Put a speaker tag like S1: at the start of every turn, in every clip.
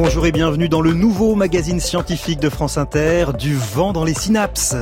S1: Bonjour et bienvenue dans le nouveau magazine scientifique de France Inter, Du vent dans les synapses.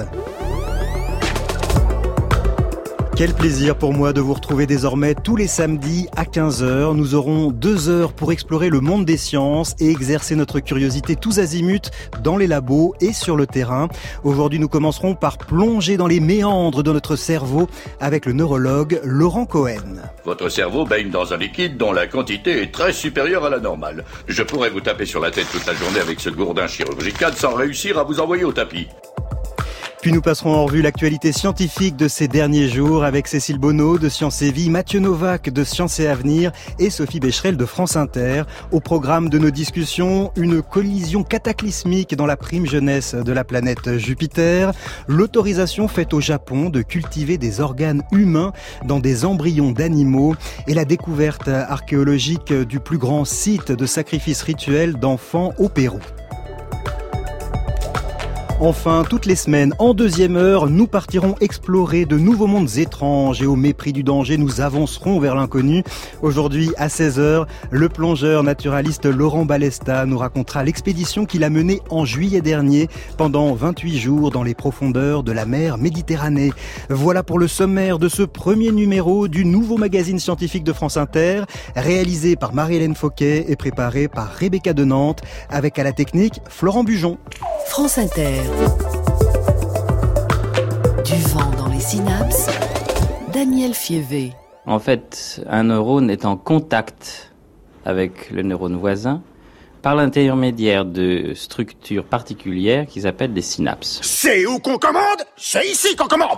S1: Quel plaisir pour moi de vous retrouver désormais tous les samedis à 15h. Nous aurons 2 heures pour explorer le monde des sciences et exercer notre curiosité tous azimuts dans les labos et sur le terrain. Aujourd'hui, nous commencerons par plonger dans les méandres de notre cerveau avec le neurologue Laurent Cohen.
S2: Votre cerveau baigne dans un liquide dont la quantité est très supérieure à la normale. Je pourrais vous taper sur la tête toute la journée avec ce gourdin chirurgical sans réussir à vous envoyer au tapis.
S1: Puis nous passerons en revue l'actualité scientifique de ces derniers jours avec Cécile Bonneau de Science et Vie, Mathieu Novak de Science et Avenir et Sophie Becherel de France Inter. Au programme de nos discussions, une collision cataclysmique dans la prime jeunesse de la planète Jupiter, l'autorisation faite au Japon de cultiver des organes humains dans des embryons d'animaux et la découverte archéologique du plus grand site de sacrifice rituel d'enfants au Pérou. Enfin, toutes les semaines, en deuxième heure, nous partirons explorer de nouveaux mondes étranges et au mépris du danger, nous avancerons vers l'inconnu. Aujourd'hui, à 16h, le plongeur naturaliste Laurent Balesta nous racontera l'expédition qu'il a menée en juillet dernier pendant 28 jours dans les profondeurs de la mer Méditerranée. Voilà pour le sommaire de ce premier numéro du nouveau magazine scientifique de France Inter, réalisé par Marie-Hélène Fauquet et préparé par Rebecca de Nantes, avec à la technique Florent Bujon.
S3: France Inter. Du vent dans les synapses, Daniel Fievé.
S4: En fait, un neurone est en contact avec le neurone voisin par l'intermédiaire de structures particulières qu'ils appellent des synapses.
S5: C'est où qu'on commande? C'est ici qu'on commande!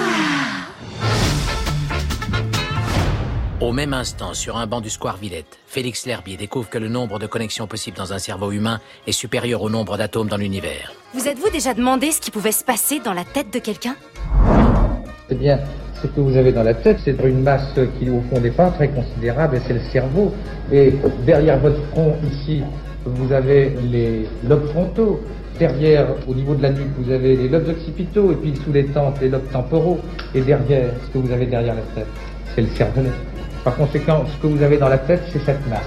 S6: Au même instant, sur un banc du square Villette, Félix L'Herbier découvre que le nombre de connexions possibles dans un cerveau humain est supérieur au nombre d'atomes dans l'univers.
S7: Vous êtes-vous déjà demandé ce qui pouvait se passer dans la tête de quelqu'un?
S8: Eh bien, ce que vous avez dans la tête, c'est une masse qui, au fond, n'est pas très considérable, et c'est le cerveau. Et derrière votre front, ici, vous avez les lobes frontaux. Derrière, au niveau de la nuque, vous avez les lobes occipitaux, et puis sous les tempes, les lobes temporaux. Et derrière, ce que vous avez derrière la tête, c'est le cervelet. Par conséquent, ce que vous avez dans la tête, c'est cette masse.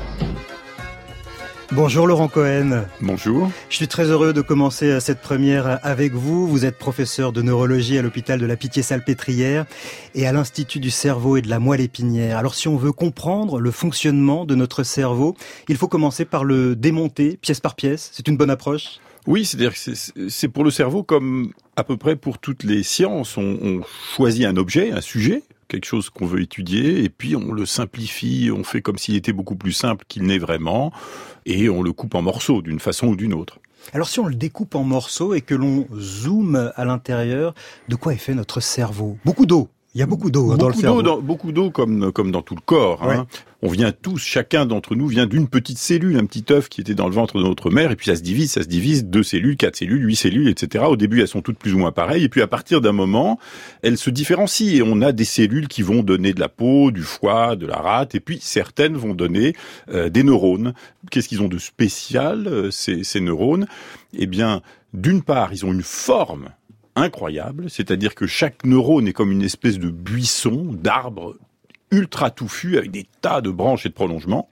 S1: Bonjour Laurent Cohen.
S9: Bonjour.
S1: Je suis très heureux de commencer cette première avec vous. Vous êtes professeur de neurologie à l'hôpital de la Pitié-Salpêtrière et à l'Institut du cerveau et de la moelle épinière. Alors si on veut comprendre le fonctionnement de notre cerveau, il faut commencer par le démonter pièce par pièce. C'est une bonne approche ?
S9: Oui, c'est-à-dire que c'est pour le cerveau comme à peu près pour toutes les sciences. On choisit un objet, un sujet, quelque chose qu'on veut étudier, et puis on le simplifie, on fait comme s'il était beaucoup plus simple qu'il n'est vraiment, et on le coupe en morceaux d'une façon ou d'une autre.
S1: Alors si on le découpe en morceaux et que l'on zoome à l'intérieur, de quoi est fait notre cerveau ? Beaucoup d'eau. Il y a beaucoup d'eau dans le cerveau.
S9: Beaucoup d'eau comme dans tout le corps.
S1: Ouais.
S9: Hein. On vient tous, chacun d'entre nous vient d'une petite cellule, un petit œuf qui était dans le ventre de notre mère, et puis ça se divise, 2 cellules, 4 cellules, 8 cellules, etc. Au début, elles sont toutes plus ou moins pareilles, et puis à partir d'un moment, elles se différencient, et on a des cellules qui vont donner de la peau, du foie, de la rate, et puis certaines vont donner des neurones. Qu'est-ce qu'ils ont de spécial, ces neurones ? Eh bien, d'une part, ils ont une forme incroyable, c'est-à-dire que chaque neurone est comme une espèce de buisson, d'arbre ultra touffu avec des tas de branches et de prolongements.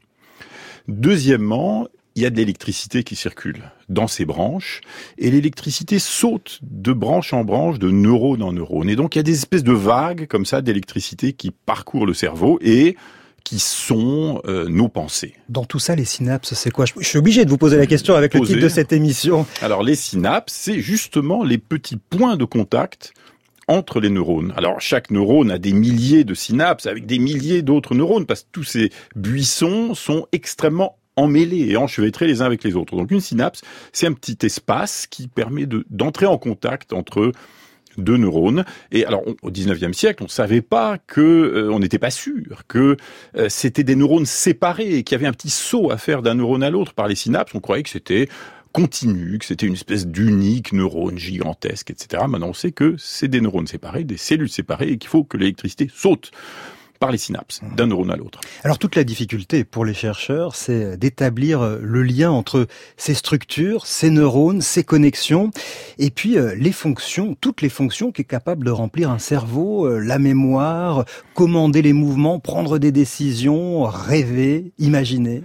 S9: Deuxièmement, il y a de l'électricité qui circule dans ces branches, et l'électricité saute de branche en branche, de neurone en neurone. Et donc il y a des espèces de vagues comme ça d'électricité qui parcourent le cerveau et qui sont nos pensées.
S1: Dans tout ça, les synapses, c'est quoi ? Je suis obligé de vous poser la question avec le titre de cette émission.
S9: Alors, les synapses, c'est justement les petits points de contact entre les neurones. Alors, chaque neurone a des milliers de synapses avec des milliers d'autres neurones, parce que tous ces buissons sont extrêmement emmêlés et enchevêtrés les uns avec les autres. Donc, une synapse, c'est un petit espace qui permet d'entrer en contact entre 2 neurones. Et alors, au 19e siècle, on savait pas on n'était pas sûr que c'était des neurones séparés et qu'il y avait un petit saut à faire d'un neurone à l'autre par les synapses. On croyait que c'était continu, que c'était une espèce d'unique neurone gigantesque, etc. Maintenant, on sait que c'est des neurones séparés, des cellules séparées, et qu'il faut que l'électricité saute par les synapses, d'un neurone à l'autre.
S1: Alors toute la difficulté pour les chercheurs, c'est d'établir le lien entre ces structures, ces neurones, ces connexions, et puis les fonctions, toutes les fonctions qu'est capable de remplir un cerveau, la mémoire, commander les mouvements, prendre des décisions, rêver, imaginer.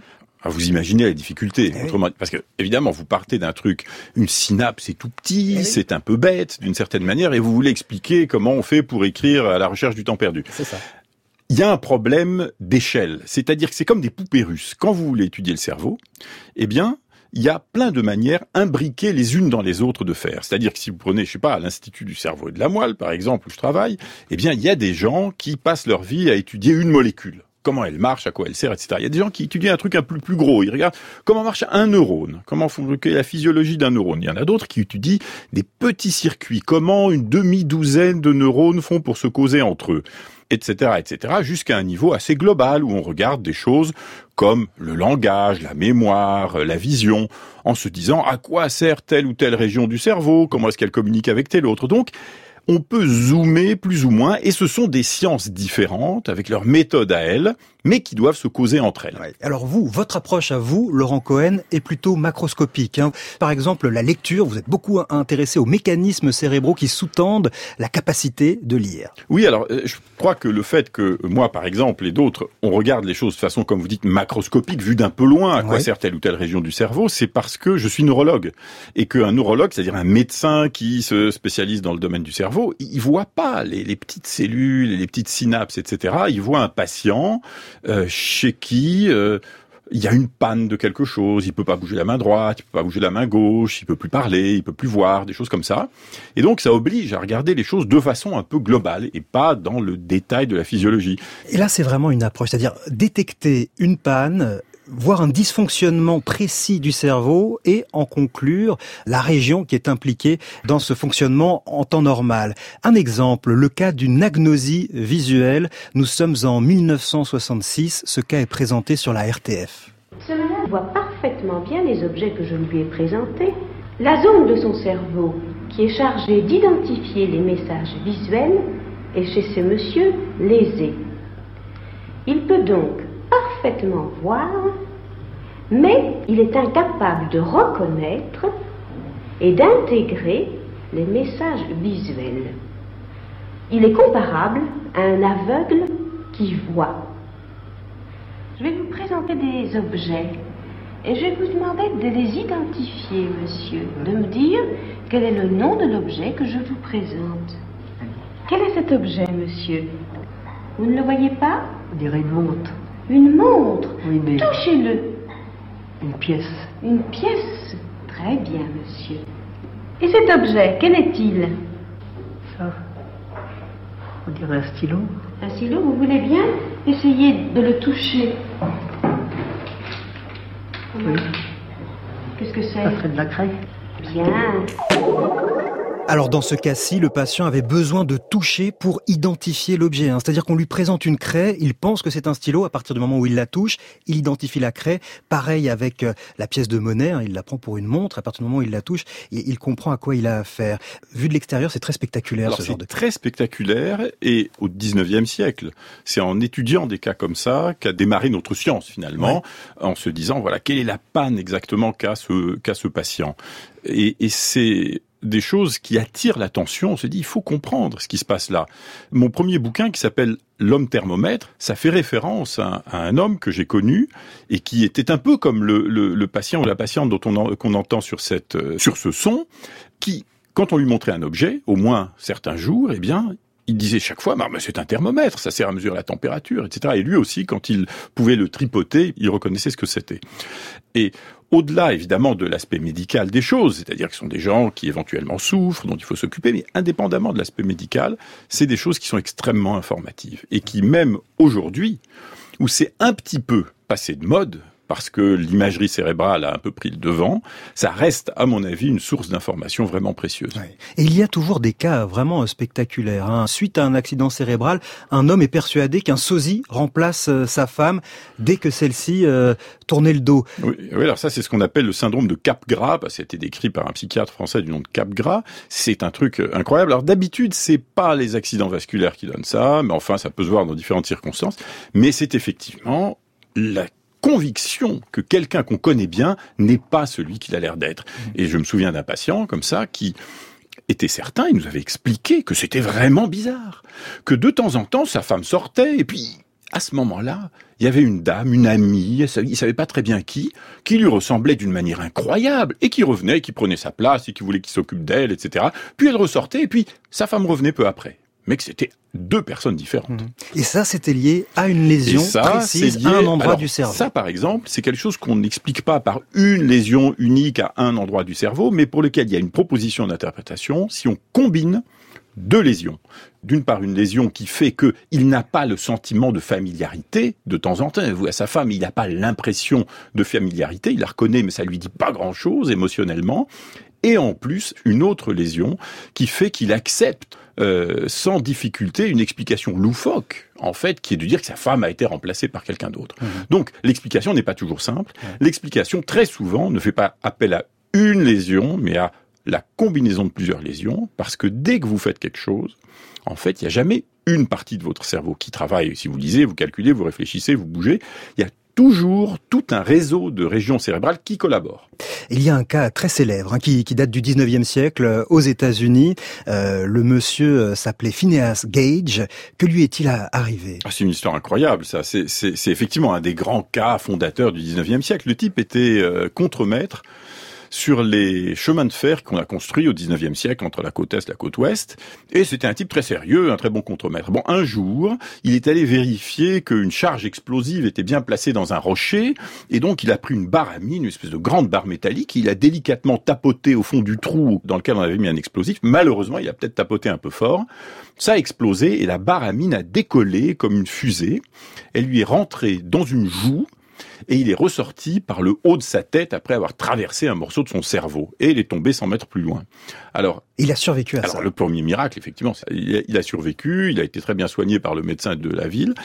S9: vous imaginez la difficulté. Autrement, parce que, évidemment, vous partez d'un truc, une synapse, c'est tout petit, c'est un peu bête, d'une certaine manière, et vous voulez expliquer comment on fait pour écrire à la recherche du temps perdu.
S1: C'est ça.
S9: Il y a un problème d'échelle. C'est-à-dire que c'est comme des poupées russes. Quand vous voulez étudier le cerveau, eh bien, il y a plein de manières imbriquées les unes dans les autres de faire. C'est-à-dire que si vous prenez, je sais pas, à l'Institut du cerveau et de la moelle, par exemple, où je travaille, eh bien, il y a des gens qui passent leur vie à étudier une molécule. Comment elle marche, à quoi elle sert, etc. Il y a des gens qui étudient un truc un peu plus gros. Ils regardent comment marche un neurone, comment fonctionne la physiologie d'un neurone. Il y en a d'autres qui étudient des petits circuits, comment une demi-douzaine de neurones font pour se causer entre eux, etc., jusqu'à un niveau assez global où on regarde des choses comme le langage, la mémoire, la vision, en se disant à quoi sert telle ou telle région du cerveau, comment est-ce qu'elle communique avec telle autre. Donc, on peut zoomer plus ou moins, et ce sont des sciences différentes, avec leur méthode à elles, mais qui doivent se causer entre elles.
S1: Ouais. Alors votre approche à vous, Laurent Cohen, est plutôt macroscopique. Par exemple, la lecture, vous êtes beaucoup intéressé aux mécanismes cérébraux qui sous-tendent la capacité de lire.
S9: Oui, alors je crois que le fait que moi, par exemple, et d'autres, on regarde les choses de façon, comme vous dites, macroscopique, vue d'un peu loin, à quoi sert telle ou telle région du cerveau, c'est parce que je suis neurologue. Et qu'un neurologue, c'est-à-dire un médecin qui se spécialise dans le domaine du cerveau, il voit pas les petites cellules, les petites synapses, etc. Il voit un patient chez qui il y a une panne de quelque chose, il peut pas bouger la main droite, il peut pas bouger la main gauche, il peut plus parler, il peut plus voir, des choses comme ça. Et donc ça oblige à regarder les choses de façon un peu globale et pas dans le détail de la physiologie.
S1: Et là c'est vraiment une approche, c'est-à-dire détecter une panne, voir un dysfonctionnement précis du cerveau et en conclure la région qui est impliquée dans ce fonctionnement en temps normal. Un exemple, le cas d'une agnosie visuelle. Nous sommes en 1966, ce cas est présenté sur la RTF.
S10: Ce malade voit parfaitement bien les objets que je lui ai présentés. La zone de son cerveau qui est chargée d'identifier les messages visuels est chez ce monsieur lésée. Il peut donc parfaitement voir, mais il est incapable de reconnaître et d'intégrer les messages visuels. Il est comparable à un aveugle qui voit. Je vais vous présenter des objets et je vais vous demander de les identifier, monsieur, de me dire quel est le nom de l'objet que je vous présente. Quel est cet objet, monsieur? Vous ne le voyez pas?
S11: On dirait une montre.
S10: Une montre?
S11: Oui, mais...
S10: Touchez-le.
S11: Une pièce.
S10: Une pièce? Très bien, monsieur. Et cet objet, quel est-il?
S11: Ça, on dirait un stylo.
S10: Un stylo, vous voulez bien essayer de le toucher?
S11: Oui.
S10: Qu'est-ce que c'est?
S11: Ça ferait de la craie.
S10: Bien.
S1: Alors dans ce cas-ci, le patient avait besoin de toucher pour identifier l'objet. C'est-à-dire qu'on lui présente une craie, il pense que c'est un stylo. À partir du moment où il la touche, il identifie la craie. Pareil avec la pièce de monnaie, il la prend pour une montre. À partir du moment où il la touche, il comprend à quoi il a affaire. Vu de l'extérieur, c'est très spectaculaire.
S9: Alors,
S1: ce genre de...
S9: très spectaculaire, et au 19e siècle, c'est en étudiant des cas comme ça qu'a démarré notre science finalement, en se disant voilà quelle est la panne exactement qu'a ce patient. Et c'est des choses qui attirent l'attention. On se dit, il faut comprendre ce qui se passe là. Mon premier bouquin, qui s'appelle L'homme thermomètre, ça fait référence à un homme que j'ai connu et qui était un peu comme le patient ou la patiente qu'on entend sur ce son, qui, quand on lui montrait un objet, au moins certains jours, eh bien, il disait chaque fois, mais c'est un thermomètre, ça sert à mesurer la température, etc. Et lui aussi, quand il pouvait le tripoter, il reconnaissait ce que c'était. Et au-delà, évidemment, de l'aspect médical des choses, c'est-à-dire que ce sont des gens qui éventuellement souffrent, dont il faut s'occuper, mais indépendamment de l'aspect médical, c'est des choses qui sont extrêmement informatives. Et qui, même aujourd'hui, où c'est un petit peu passé de mode, parce que l'imagerie cérébrale a un peu pris le devant, ça reste, à mon avis, une source d'information vraiment précieuse.
S1: Ouais. Et il y a toujours des cas vraiment spectaculaires. Suite à un accident cérébral, un homme est persuadé qu'un sosie remplace sa femme dès que celle-ci tournait le dos.
S9: Oui, alors ça, c'est ce qu'on appelle le syndrome de Capgras. Ça a été décrit par un psychiatre français du nom de Capgras. C'est un truc incroyable. Alors d'habitude, c'est pas les accidents vasculaires qui donnent ça, mais enfin, ça peut se voir dans différentes circonstances. Mais c'est effectivement la conviction que quelqu'un qu'on connaît bien n'est pas celui qu'il a l'air d'être. Et je me souviens d'un patient comme ça qui était certain, il nous avait expliqué que c'était vraiment bizarre, que de temps en temps sa femme sortait et puis à ce moment-là, il y avait une dame, une amie, il savait pas très bien qui lui ressemblait d'une manière incroyable, et qui revenait, qui prenait sa place, et qui voulait qu'il s'occupe d'elle, etc. Puis elle ressortait, et puis sa femme revenait peu après. Mais que c'était deux personnes différentes.
S1: Et ça, c'était lié à une lésion précise, à un endroit du cerveau.
S9: Ça, par exemple, c'est quelque chose qu'on n'explique pas par une lésion unique à un endroit du cerveau, mais pour lequel il y a une proposition d'interprétation si on combine deux lésions. D'une part, une lésion qui fait qu'il n'a pas le sentiment de familiarité de temps en temps. Vous voyez, à sa femme, il n'a pas l'impression de familiarité. Il la reconnaît, mais ça lui dit pas grand-chose émotionnellement. Et en plus, une autre lésion qui fait qu'il accepte sans difficulté une explication loufoque, en fait, qui est de dire que sa femme a été remplacée par quelqu'un d'autre. Donc, l'explication n'est pas toujours simple. L'explication, très souvent, ne fait pas appel à une lésion, mais à la combinaison de plusieurs lésions, parce que dès que vous faites quelque chose, en fait, il n'y a jamais une partie de votre cerveau qui travaille. Si vous lisez, vous calculez, vous réfléchissez, vous bougez, il y a toujours tout un réseau de régions cérébrales qui collaborent.
S1: Il y a un cas très célèbre qui date du 19e siècle aux États-Unis. Le monsieur s'appelait Phineas Gage. Que lui est-il arrivé ?
S9: C'est une histoire incroyable, ça. C'est effectivement un des grands cas fondateurs du 19e siècle. Le type était contremaître sur les chemins de fer qu'on a construits au 19e siècle entre la côte Est et la côte Ouest. Et c'était un type très sérieux, un très bon contremaître. Bon, un jour, il est allé vérifier qu'une charge explosive était bien placée dans un rocher. Et donc, il a pris une barre à mine, une espèce de grande barre métallique. Il a délicatement tapoté au fond du trou dans lequel on avait mis un explosif. Malheureusement, il a peut-être tapoté un peu fort. Ça a explosé et la barre à mine a décollé comme une fusée. Elle lui est rentrée dans une joue. Et il est ressorti par le haut de sa tête après avoir traversé un morceau de son cerveau. Et il est tombé 100 mètres plus loin. Alors,
S1: il a survécu à ça.
S9: Alors, le premier miracle, effectivement, il a survécu, il a été très bien soigné par le médecin de la ville.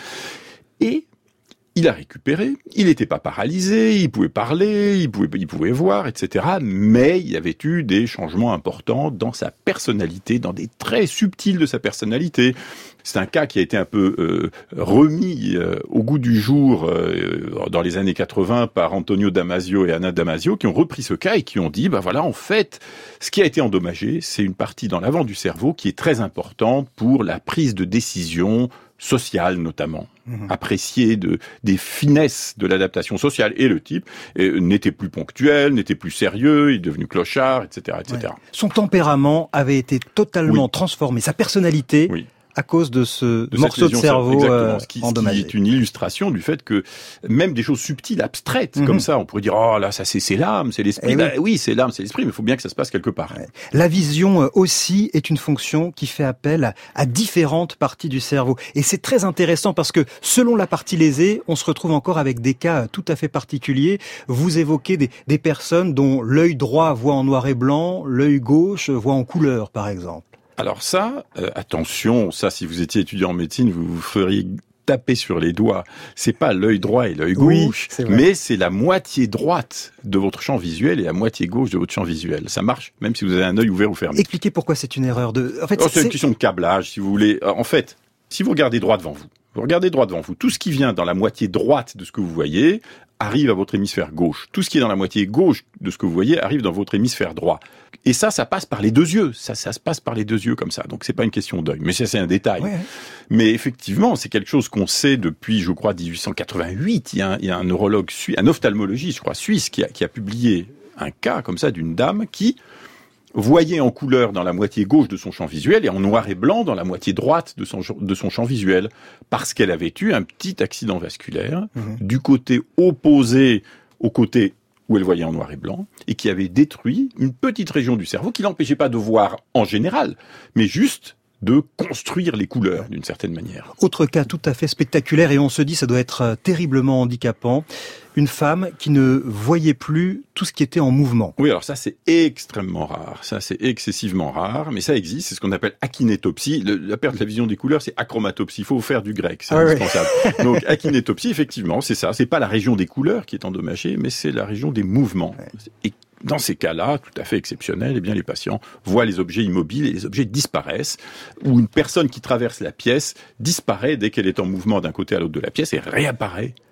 S9: Et il a récupéré, il n'était pas paralysé, il pouvait parler, il pouvait voir, etc. Mais il y avait eu des changements importants dans sa personnalité, dans des traits subtils de sa personnalité. C'est un cas qui a été un peu remis au goût du jour dans les années 80 par Antonio Damasio et Anna Damasio, qui ont repris ce cas et qui ont dit, voilà, en fait, ce qui a été endommagé, c'est une partie dans l'avant du cerveau qui est très importante pour la prise de décision sociale, notamment. Apprécier des finesses de l'adaptation sociale. Et le type n'était plus ponctuel, n'était plus sérieux, il est devenu clochard, etc., etc.
S1: Ouais. Son tempérament avait été totalement transformé, sa personnalité... à cause de ce morceau de cerveau endommagé.
S9: Ce qui est une illustration du fait que même des choses subtiles, abstraites, comme ça, on pourrait dire, oh là, ça c'est l'âme, c'est l'esprit. Oui, c'est l'âme, c'est l'esprit, mais il faut bien que ça se passe quelque part.
S1: Ouais. La vision aussi est une fonction qui fait appel à différentes parties du cerveau. Et c'est très intéressant parce que selon la partie lésée, on se retrouve encore avec des cas tout à fait particuliers. Vous évoquez des personnes dont l'œil droit voit en noir et blanc, l'œil gauche voit en couleur, par exemple.
S9: Alors ça, attention, ça, si vous étiez étudiant en médecine, vous feriez taper sur les doigts. C'est pas l'œil droit et l'œil gauche, mais c'est la moitié droite de votre champ visuel et la moitié gauche de votre champ visuel. Ça marche, même si vous avez un œil ouvert ou fermé.
S1: Expliquez pourquoi c'est une erreur de... En fait,
S9: c'est une question de câblage, si vous voulez. En fait, si vous regardez droit devant vous, tout ce qui vient dans la moitié droite de ce que vous voyez arrive à votre hémisphère gauche. Tout ce qui est dans la moitié gauche de ce que vous voyez arrive dans votre hémisphère droit. Et ça passe par les deux yeux. Ça se passe par les deux yeux comme ça. Donc c'est pas une question d'œil. Mais ça, c'est un détail. Ouais. Mais effectivement, c'est quelque chose qu'on sait depuis, je crois, 1888. Il y a un neurologue un ophtalmologiste, je crois, suisse, qui a publié un cas comme ça d'une dame qui voyait en couleur dans la moitié gauche de son champ visuel et en noir et blanc dans la moitié droite de son champ visuel, parce qu'elle avait eu un petit accident vasculaire du côté opposé au côté où elle voyait en noir et blanc, et qui avait détruit une petite région du cerveau qui l'empêchait pas de voir en général, mais juste de construire les couleurs d'une certaine manière.
S1: Autre cas tout à fait spectaculaire, et on se dit ça doit être terriblement handicapant, une femme qui ne voyait plus tout ce qui était en mouvement.
S9: Oui, alors ça c'est extrêmement rare, ça c'est excessivement rare, mais ça existe, c'est ce qu'on appelle akinétopsie. La perte de la vision des couleurs, c'est achromatopsie, il faut faire du grec, c'est indispensable. Oui. Donc akinétopsie, effectivement, c'est ça, c'est pas la région des couleurs qui est endommagée, mais c'est la région des mouvements. Et dans ces cas-là, tout à fait exceptionnels, eh bien les patients voient les objets immobiles et les objets disparaissent, ou une personne qui traverse la pièce disparaît dès qu'elle est en mouvement d'un côté à l'autre de la pièce et réapparaît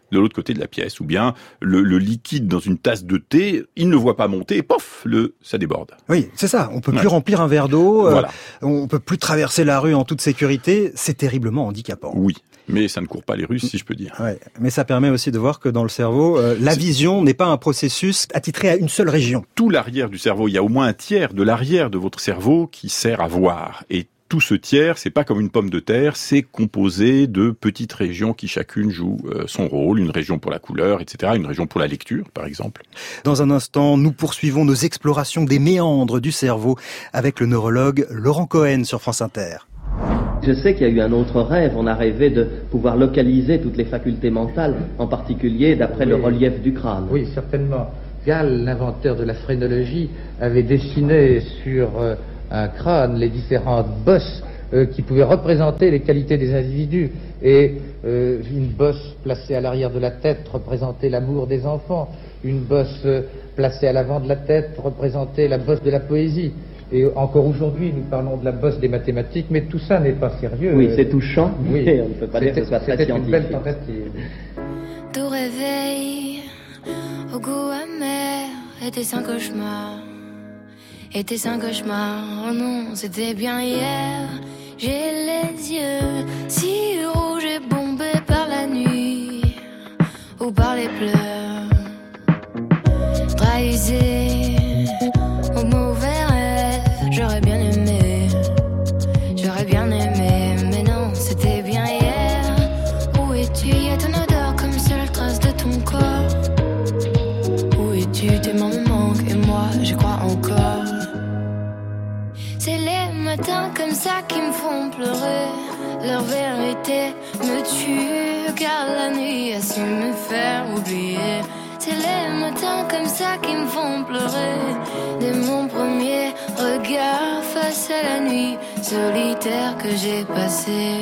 S9: de l'autre côté de la pièce, ou bien le liquide dans une tasse de thé, il ne voit pas monter, et pof, ça déborde.
S1: Oui, c'est ça. On peut plus remplir un verre d'eau,
S9: voilà.
S1: On peut plus traverser la rue en toute sécurité. C'est terriblement handicapant.
S9: Oui. Mais ça ne court pas les Russes, si je peux dire.
S1: Ouais. Mais ça permet aussi de voir que dans le cerveau, la vision n'est pas un processus attitré à une seule région.
S9: Tout l'arrière du cerveau, il y a au moins un tiers de l'arrière de votre cerveau qui sert à voir. Et tout ce tiers, c'est pas comme une pomme de terre, c'est composé de petites régions qui chacune joue son rôle. Une région pour la couleur, etc. Une région pour la lecture, par exemple.
S1: Dans un instant, nous poursuivons nos explorations des méandres du cerveau avec le neurologue Laurent Cohen sur France Inter.
S12: Je sais qu'il y a eu un autre rêve, on a rêvé de pouvoir localiser toutes les facultés mentales, en particulier d'après le relief du crâne.
S8: Oui, certainement. Gall, l'inventeur de la phrénologie, avait dessiné sur un crâne les différentes bosses qui pouvaient représenter les qualités des individus. Et une bosse placée à l'arrière de la tête représentait l'amour des enfants, une bosse placée à l'avant de la tête représentait la bosse de la poésie. Et encore aujourd'hui, nous parlons de la bosse des mathématiques, mais tout ça n'est pas sérieux.
S12: Oui, c'est touchant,
S8: oui.
S12: Mais on ne peut pas dire que ce soit très scientifique.
S8: C'était une belle tentative.
S13: Tout réveil, au goût amer, était un cauchemar. Était un cauchemar, oh non, c'était bien hier. J'ai les yeux si rouges et bombés par la nuit, ou par les pleurs. Trahisés au mauvais rêve, j'aurais bien aimé, mais non, c'était bien hier. Où es-tu? Y'a ton odeur comme seule trace de ton corps. Où es-tu? Tes mains me manquent et moi, j'y crois encore. C'est les matins comme ça qui me font pleurer. Leur vérité me tue, car la nuit a su me faire oublier. C'est les matins comme ça qui me font pleurer. De mon premier regard face à la nuit solitaire que j'ai passée.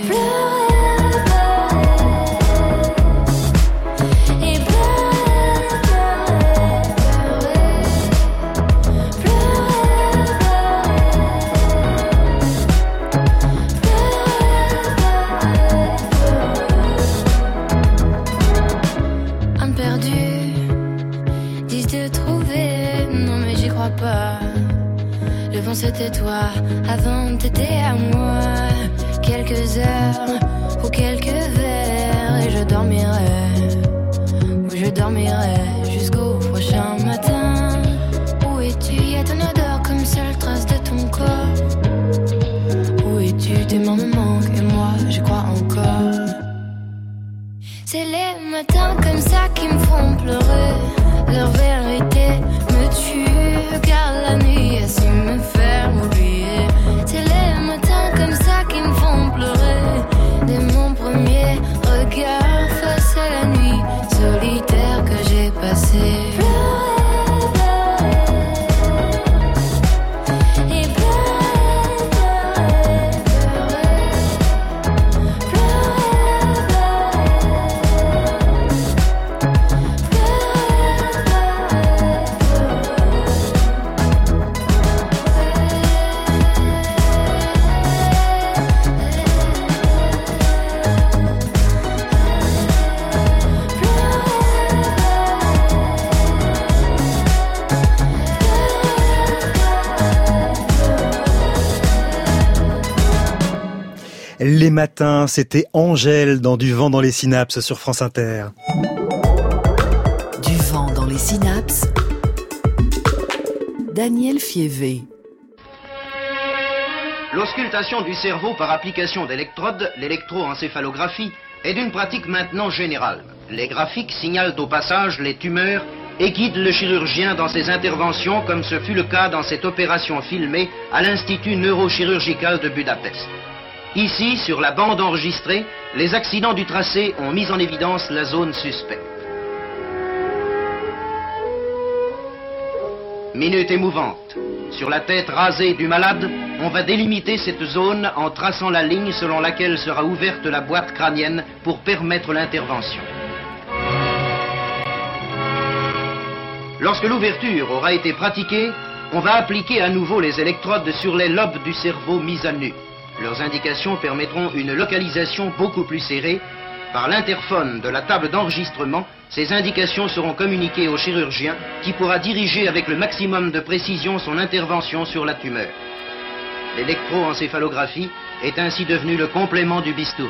S13: C'était toi, avant t'étais à moi. Quelques heures ou quelques verres et je dormirai. Oui, je dormirai jusqu'au prochain matin. Où es-tu? Y'a ton odeur comme seule trace de ton corps. Où es-tu? Tes mains me manquent et moi, j'y crois encore. C'est les matins comme ça qui me font pleurer. Leur vérité me tue, car la nuit a su me faire oublier. C'est les matins comme ça qui me font pleurer. De mon premier regard face à la nuit solitaire que j'ai passée.
S1: Les matins, c'était Angèle dans Du vent dans les synapses sur France Inter.
S3: Du vent dans les synapses, Daniel Fievé.
S14: L'auscultation du cerveau par application d'électrodes, l'électroencéphalographie, est d'une pratique maintenant générale. Les graphiques signalent au passage les tumeurs et guident le chirurgien dans ses interventions, comme ce fut le cas dans cette opération filmée à l'Institut neurochirurgical de Budapest. Ici, sur la bande enregistrée, les accidents du tracé ont mis en évidence la zone suspecte. Minute émouvante. Sur la tête rasée du malade, on va délimiter cette zone en traçant la ligne selon laquelle sera ouverte la boîte crânienne pour permettre l'intervention. Lorsque l'ouverture aura été pratiquée, on va appliquer à nouveau les électrodes sur les lobes du cerveau mis à nu. Leurs indications permettront une localisation beaucoup plus serrée Par l'interphone de la table d'enregistrement, ces indications seront communiquées au chirurgien qui pourra diriger avec le maximum de précision son intervention sur la tumeur. L'électroencéphalographie est ainsi devenue le complément du bistouri.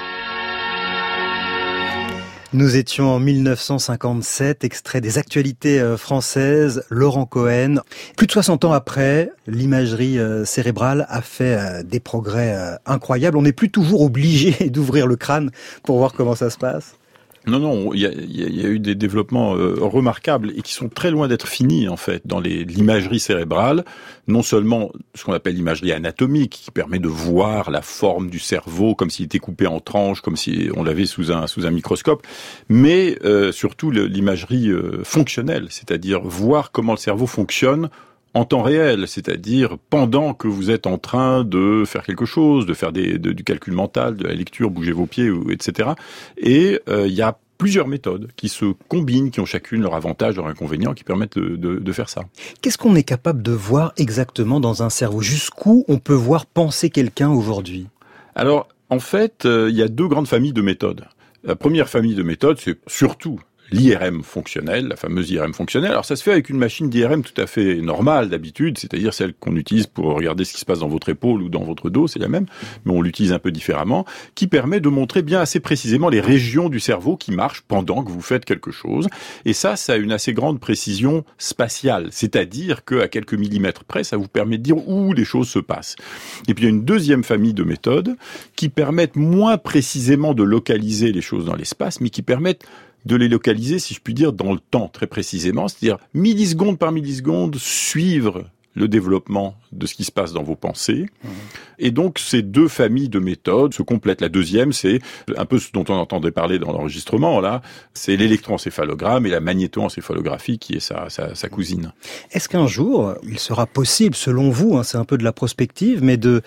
S1: Nous étions en 1957, extrait des actualités françaises, Laurent Cohen. Plus de 60 ans après, l'imagerie cérébrale a fait des progrès incroyables. On n'est plus toujours obligé d'ouvrir le crâne pour voir comment ça se passe.
S9: Non, il y a eu des développements remarquables et qui sont très loin d'être finis en fait dans l'imagerie cérébrale. Non seulement ce qu'on appelle l'imagerie anatomique, qui permet de voir la forme du cerveau comme s'il était coupé en tranches, comme si on l'avait sous un microscope, mais surtout l'imagerie fonctionnelle, c'est-à-dire voir comment le cerveau fonctionne en temps réel, c'est-à-dire pendant que vous êtes en train de faire quelque chose, de faire du calcul mental, de la lecture, bouger vos pieds, etc. Et il y a plusieurs méthodes qui se combinent, qui ont chacune leur avantage, leur inconvénient, qui permettent de faire ça.
S1: Qu'est-ce qu'on est capable de voir exactement dans un cerveau ? Jusqu'où on peut voir penser quelqu'un aujourd'hui ?
S9: Alors, en fait, il y a deux grandes familles de méthodes. La première famille de méthodes, c'est surtout l'IRM fonctionnelle, la fameuse IRM fonctionnelle. Alors ça se fait avec une machine d'IRM tout à fait normale d'habitude, c'est-à-dire celle qu'on utilise pour regarder ce qui se passe dans votre épaule ou dans votre dos, c'est la même, mais on l'utilise un peu différemment, qui permet de montrer bien assez précisément les régions du cerveau qui marchent pendant que vous faites quelque chose. Et ça a une assez grande précision spatiale, c'est-à-dire qu'à quelques millimètres près, ça vous permet de dire où les choses se passent. Et puis il y a une deuxième famille de méthodes qui permettent moins précisément de localiser les choses dans l'espace, mais qui permettent de les localiser, si je puis dire, dans le temps, très précisément, c'est-à-dire milliseconde par milliseconde, suivre le développement de ce qui se passe dans vos pensées. Et donc, ces deux familles de méthodes se complètent. La deuxième, c'est un peu ce dont on entendait parler dans l'enregistrement, là, c'est l'électroencéphalogramme et la magnétoencéphalographie qui est sa cousine.
S1: Est-ce qu'un jour, il sera possible, selon vous, c'est un peu de la prospective, mais de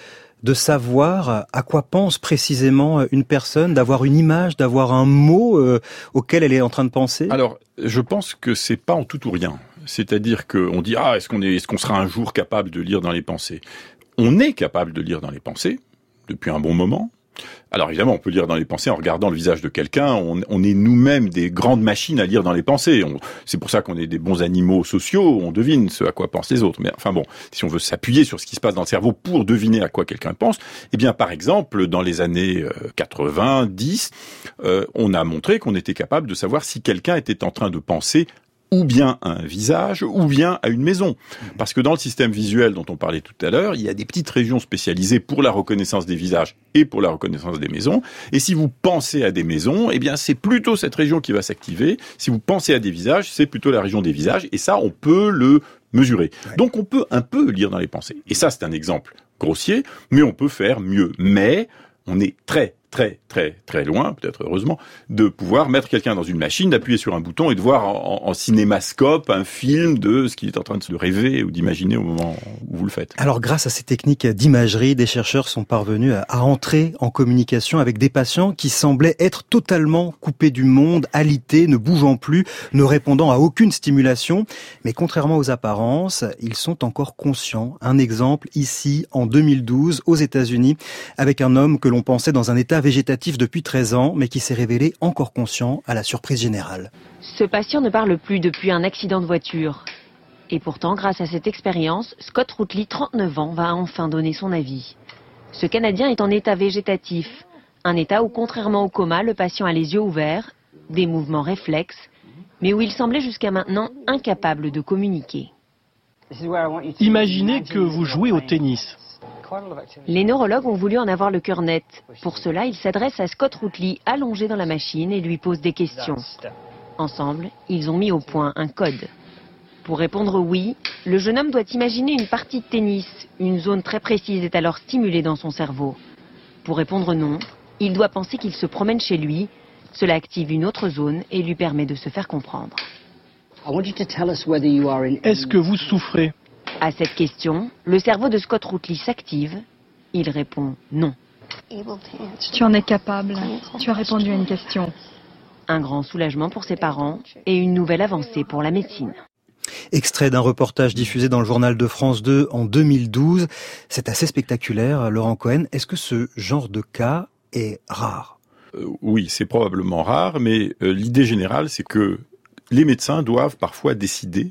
S1: savoir à quoi pense précisément une personne, d'avoir une image, d'avoir un mot auquel elle est en train de penser ?
S9: Alors, je pense que c'est pas en tout ou rien. C'est-à-dire qu'on dit, est-ce qu'on sera un jour capable de lire dans les pensées ? On est capable de lire dans les pensées, depuis un bon moment. Alors évidemment, on peut lire dans les pensées en regardant le visage de quelqu'un. On est nous-mêmes des grandes machines à lire dans les pensées. C'est pour ça qu'on est des bons animaux sociaux. On devine ce à quoi pensent les autres. Mais enfin bon, si on veut s'appuyer sur ce qui se passe dans le cerveau pour deviner à quoi quelqu'un pense, eh bien par exemple, dans les années 90, on a montré qu'on était capable de savoir si quelqu'un était en train de penser ou bien à un visage, ou bien à une maison. Parce que dans le système visuel dont on parlait tout à l'heure, il y a des petites régions spécialisées pour la reconnaissance des visages et pour la reconnaissance des maisons. Et si vous pensez à des maisons, eh bien c'est plutôt cette région qui va s'activer. Si vous pensez à des visages, c'est plutôt la région des visages. Et ça, on peut le mesurer. Donc on peut un peu lire dans les pensées. Et ça, c'est un exemple grossier, mais on peut faire mieux. Mais on est très loin, peut-être heureusement, de pouvoir mettre quelqu'un dans une machine, d'appuyer sur un bouton et de voir en cinémascope un film de ce qu'il est en train de rêver ou d'imaginer au moment où vous le faites.
S1: Alors grâce à ces techniques d'imagerie, des chercheurs sont parvenus à entrer en communication avec des patients qui semblaient être totalement coupés du monde, alités, ne bougeant plus, ne répondant à aucune stimulation. Mais contrairement aux apparences, ils sont encore conscients. Un exemple ici, en 2012, aux États-Unis, avec un homme que l'on pensait dans un état végétatif depuis 13 ans, mais qui s'est révélé encore conscient à la surprise générale.
S15: Ce patient ne parle plus depuis un accident de voiture. Et pourtant, grâce à cette expérience, Scott Routley, 39 ans, va enfin donner son avis. Ce Canadien est en état végétatif, un état où, contrairement au coma, le patient a les yeux ouverts, des mouvements réflexes, mais où il semblait jusqu'à maintenant incapable de communiquer.
S16: Imaginez que vous jouez au tennis.
S15: Les neurologues ont voulu en avoir le cœur net. Pour cela, ils s'adressent à Scott Routley, allongé dans la machine, et lui posent des questions. Ensemble, ils ont mis au point un code. Pour répondre oui, le jeune homme doit imaginer une partie de tennis. Une zone très précise est alors stimulée dans son cerveau. Pour répondre non, il doit penser qu'il se promène chez lui. Cela active une autre zone et lui permet de se faire comprendre.
S16: Est-ce que vous souffrez ?
S15: À cette question, le cerveau de Scott Routley s'active. Il répond non.
S17: Tu en es capable. Tu as répondu à une question.
S15: Un grand soulagement pour ses parents et une nouvelle avancée pour la médecine.
S1: Extrait d'un reportage diffusé dans le journal de France 2 en 2012. C'est assez spectaculaire, Laurent Cohen. Est-ce que ce genre de cas est rare ?
S9: oui, c'est probablement rare, mais l'idée générale, c'est que les médecins doivent parfois décider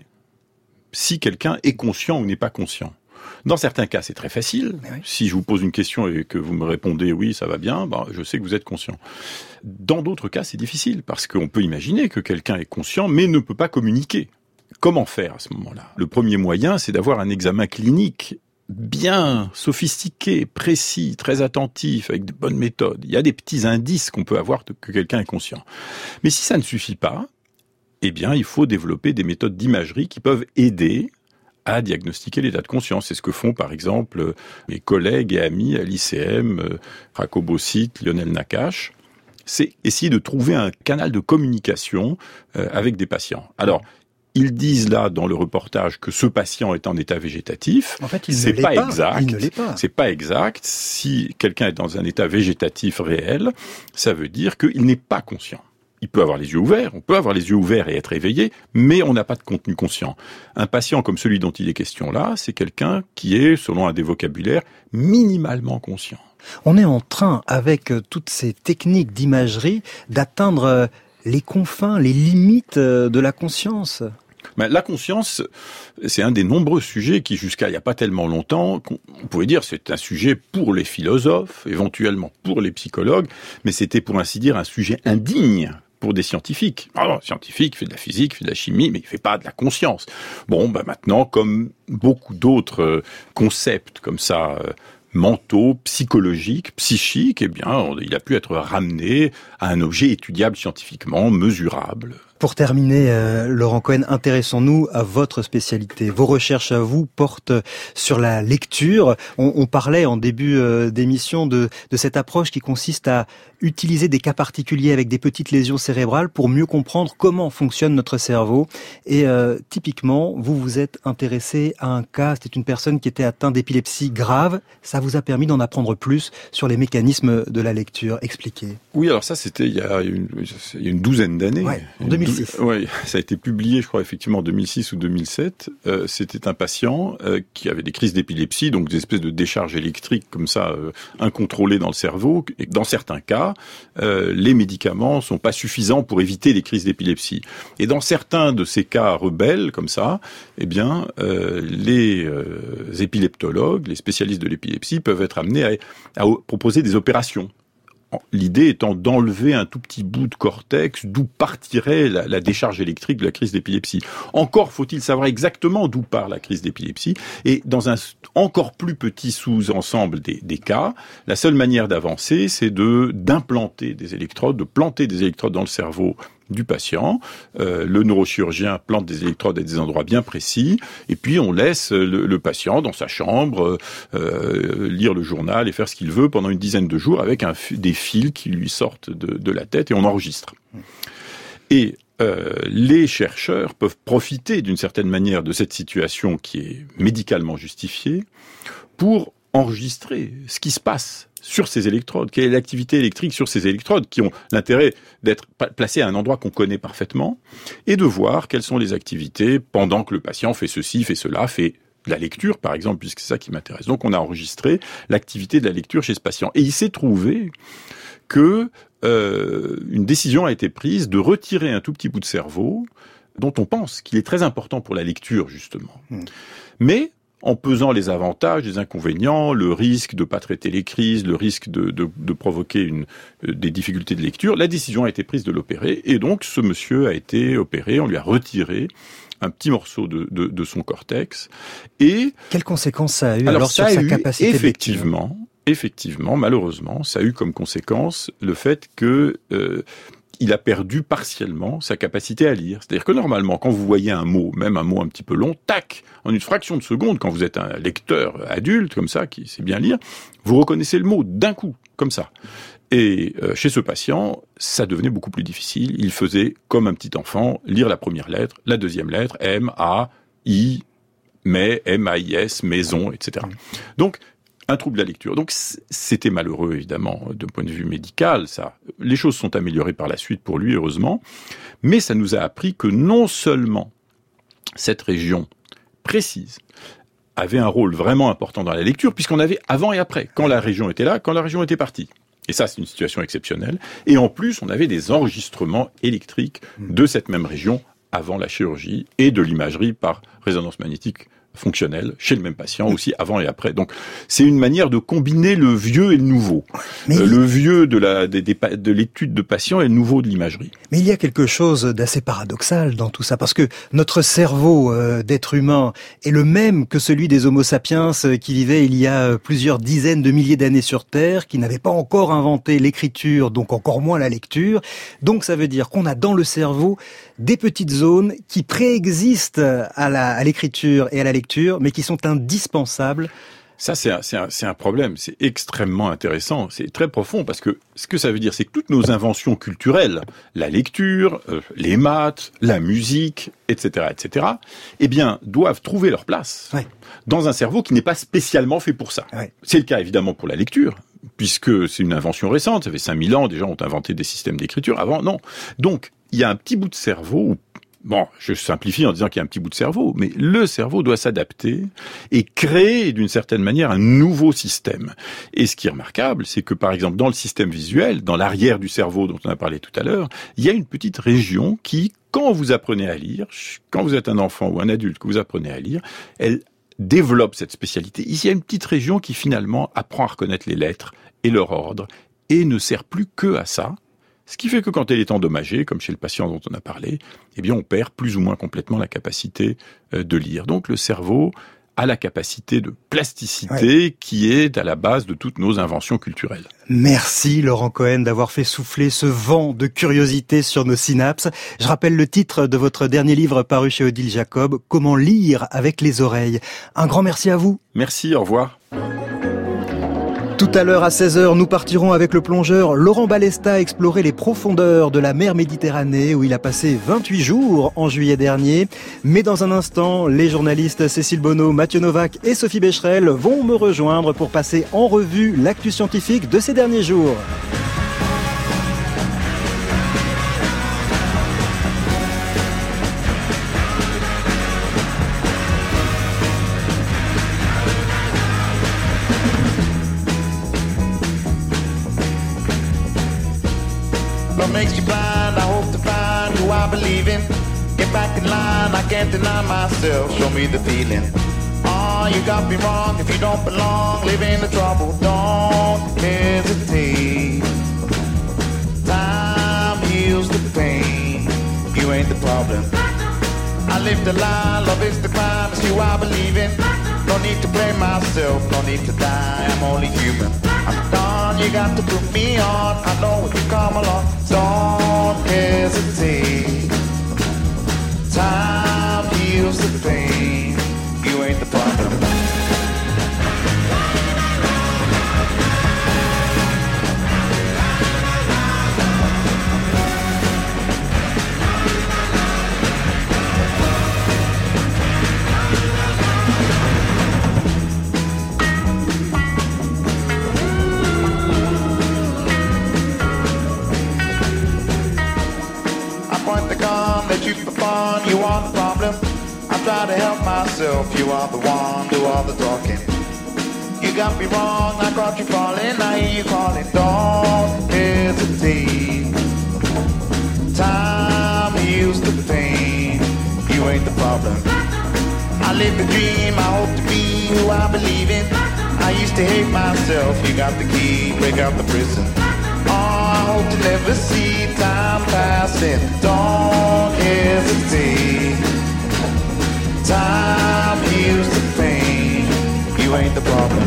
S9: si quelqu'un est conscient ou n'est pas conscient. Dans certains cas, c'est très facile. Oui. Si je vous pose une question et que vous me répondez oui, ça va bien, je sais que vous êtes conscient. Dans d'autres cas, c'est difficile parce qu'on peut imaginer que quelqu'un est conscient mais ne peut pas communiquer. Comment faire à ce moment-là ? Le premier moyen, c'est d'avoir un examen clinique bien sophistiqué, précis, très attentif, avec de bonnes méthodes. Il y a des petits indices qu'on peut avoir que quelqu'un est conscient. Mais si ça ne suffit pas, eh bien, il faut développer des méthodes d'imagerie qui peuvent aider à diagnostiquer l'état de conscience. C'est ce que font, par exemple, mes collègues et amis à l'ICM, Jacobo Sitt, Lionel Nakache. C'est essayer de trouver un canal de communication avec des patients. Alors, ils disent là, dans le reportage, que ce patient est en état végétatif.
S1: En fait, il ne l'est pas.
S9: Exact.
S1: Il ne l'est pas.
S9: C'est pas exact. Si quelqu'un est dans un état végétatif réel, ça veut dire qu'il n'est pas conscient. Il peut avoir les yeux ouverts, on peut avoir les yeux ouverts et être éveillé, mais on n'a pas de contenu conscient. Un patient comme celui dont il est question là, c'est quelqu'un qui est, selon un des vocabulaires, minimalement conscient.
S1: On est en train, avec toutes ces techniques d'imagerie, d'atteindre les confins, les limites de la conscience.
S9: La conscience, c'est un des nombreux sujets qui, jusqu'à il n'y a pas tellement longtemps, on pouvait dire c'est un sujet pour les philosophes, éventuellement pour les psychologues, mais c'était pour ainsi dire un sujet indigne pour des scientifiques. Alors, scientifique, il fait de la physique, il fait de la chimie, mais il fait pas de la conscience. Maintenant, comme beaucoup d'autres concepts comme ça, mentaux, psychologiques, psychiques, eh bien, il a pu être ramené à un objet étudiable scientifiquement, mesurable.
S1: Pour terminer, Laurent Cohen, intéressons-nous à votre spécialité. Vos recherches à vous portent sur la lecture. On parlait en début d'émission de cette approche qui consiste à utiliser des cas particuliers avec des petites lésions cérébrales pour mieux comprendre comment fonctionne notre cerveau. Et typiquement, vous vous êtes intéressé à un cas, c'était une personne qui était atteinte d'épilepsie grave. Ça vous a permis d'en apprendre plus sur les mécanismes de la lecture. Expliquez.
S9: Oui, alors ça, c'était il y a une douzaine d'années.
S1: Ouais, en 2006.
S9: Oui, ça a été publié, je crois, effectivement, en 2006 ou 2007. C'était un patient qui avait des crises d'épilepsie, donc des espèces de décharges électriques comme ça, incontrôlées dans le cerveau. Et dans certains cas, les médicaments sont pas suffisants pour éviter les crises d'épilepsie. Et dans certains de ces cas rebelles, comme ça, eh bien, les épileptologues, les spécialistes de l'épilepsie peuvent être amenés à proposer des opérations. L'idée étant d'enlever un tout petit bout de cortex d'où partirait la décharge électrique de la crise d'épilepsie. Encore faut-il savoir exactement d'où part la crise d'épilepsie. Et dans un encore plus petit sous-ensemble des cas, la seule manière d'avancer, c'est d'implanter des électrodes, de planter des électrodes dans le cerveau du patient. Le neurochirurgien plante des électrodes à des endroits bien précis, et puis on laisse le patient dans sa chambre lire le journal et faire ce qu'il veut pendant une dizaine de jours avec des fils qui lui sortent de la tête, et on enregistre. Et les chercheurs peuvent profiter d'une certaine manière de cette situation qui est médicalement justifiée pour enregistrer ce qui se passe sur ces électrodes, quelle est l'activité électrique sur ces électrodes qui ont l'intérêt d'être placées à un endroit qu'on connaît parfaitement, et de voir quelles sont les activités pendant que le patient fait ceci, fait cela, fait de la lecture par exemple, puisque c'est ça qui m'intéresse. Donc on a enregistré l'activité de la lecture chez ce patient. Et il s'est trouvé que une décision a été prise de retirer un tout petit bout de cerveau dont on pense qu'il est très important pour la lecture justement. Mais en pesant les avantages, les inconvénients, le risque de ne pas traiter les crises, le risque de provoquer des difficultés de lecture, la décision a été prise de l'opérer. Et donc, ce monsieur a été opéré, on lui a retiré un petit morceau de son cortex. Et
S1: quelles conséquences ça a eu alors sur sa capacité de lecture ?
S9: Effectivement, malheureusement, ça a eu comme conséquence le fait que il a perdu partiellement sa capacité à lire. C'est-à-dire que normalement, quand vous voyez un mot, même un mot un petit peu long, tac, en une fraction de seconde, quand vous êtes un lecteur adulte, comme ça, qui sait bien lire, vous reconnaissez le mot d'un coup, comme ça. Et chez ce patient, ça devenait beaucoup plus difficile. Il faisait, comme un petit enfant, lire la première lettre, la deuxième lettre, M, A, I, mais, M-A-I-S, maison, etc. Donc, un trouble de la lecture. Donc, c'était malheureux, évidemment, d'un point de vue médical. Les choses sont améliorées par la suite pour lui, heureusement. Mais ça nous a appris que non seulement cette région précise avait un rôle vraiment important dans la lecture, puisqu'on avait avant et après, quand la région était là, quand la région était partie. Et ça, c'est une situation exceptionnelle. Et en plus, on avait des enregistrements électriques de cette même région avant la chirurgie et de l'imagerie par résonance magnétique fonctionnelle chez le même patient aussi avant et après. Donc c'est une manière de combiner le vieux et le nouveau. Le vieux de l'étude de patients et le nouveau de l'imagerie.
S1: Mais il y a quelque chose d'assez paradoxal dans tout ça, parce que notre cerveau d'être humain est le même que celui des Homo sapiens qui vivaient il y a plusieurs dizaines de milliers d'années sur Terre, qui n'avaient pas encore inventé l'écriture, donc encore moins la lecture. Donc ça veut dire qu'on a dans le cerveau des petites zones qui préexistent à l'écriture et à la lecture, mais qui sont indispensables.
S9: Ça, c'est un problème. C'est extrêmement intéressant. C'est très profond parce que ce que ça veut dire, c'est que toutes nos inventions culturelles, la lecture, les maths, la musique, etc., eh bien, doivent trouver leur place dans un cerveau qui n'est pas spécialement fait pour ça. C'est le cas évidemment pour la lecture, puisque c'est une invention récente. Ça fait 5000 ans, des gens ont inventé des systèmes d'écriture. Avant, non. Donc, il y a un petit bout de cerveau. Bon, je simplifie en disant qu'il y a un petit bout de cerveau, mais le cerveau doit s'adapter et créer d'une certaine manière un nouveau système. Et ce qui est remarquable, c'est que par exemple dans le système visuel, dans l'arrière du cerveau dont on a parlé tout à l'heure, il y a une petite région qui, quand vous apprenez à lire, quand vous êtes un enfant ou un adulte que vous apprenez à lire, elle développe cette spécialité. Ici, il y a une petite région qui finalement apprend à reconnaître les lettres et leur ordre et ne sert plus que à ça. Ce qui fait que quand elle est endommagée, comme chez le patient dont on a parlé, eh bien on perd plus ou moins complètement la capacité de lire. Donc le cerveau a la capacité de plasticité qui est à la base de toutes nos inventions culturelles.
S1: Merci Laurent Cohen d'avoir fait souffler ce vent de curiosité sur nos synapses. Je rappelle le titre de votre dernier livre paru chez Odile Jacob, Comment lire avec les oreilles. Un grand merci à vous.
S9: Merci, au revoir.
S1: Tout à l'heure à 16h, nous partirons avec le plongeur Laurent Balesta explorer les profondeurs de la mer Méditerranée où il a passé 28 jours en juillet dernier. Mais dans un instant, les journalistes Cécile Bonneau, Mathieu Novak et Sophie Becherel vont me rejoindre pour passer en revue l'actu scientifique de ces derniers jours.
S18: What makes you blind? I hope to find who I believe in. Get back in line, I can't deny myself. Show me the feeling. Oh, you got me wrong. If you don't belong, live in the trouble. Don't hesitate. Time heals the pain. You ain't the problem. I live the lie, love is the crime. It's you I believe in. No need to blame myself, no need to die. I'm only human. I'm done, you got to put me on. I know when you come along. Don't hesitate. Time heals the pain. You ain't the problem. That you for fun, you are the problem. I try to help myself, you are the one, do all the talking. You got me wrong, I caught you falling, I hear you calling. Don't hesitate. Time heals the pain. You ain't the problem. I live the dream, I hope to be who I believe in. I used to hate myself, you got the key, break out the prison. Oh, I hope to never see time passing. Don't hesitate. Time heals the pain. You ain't the problem.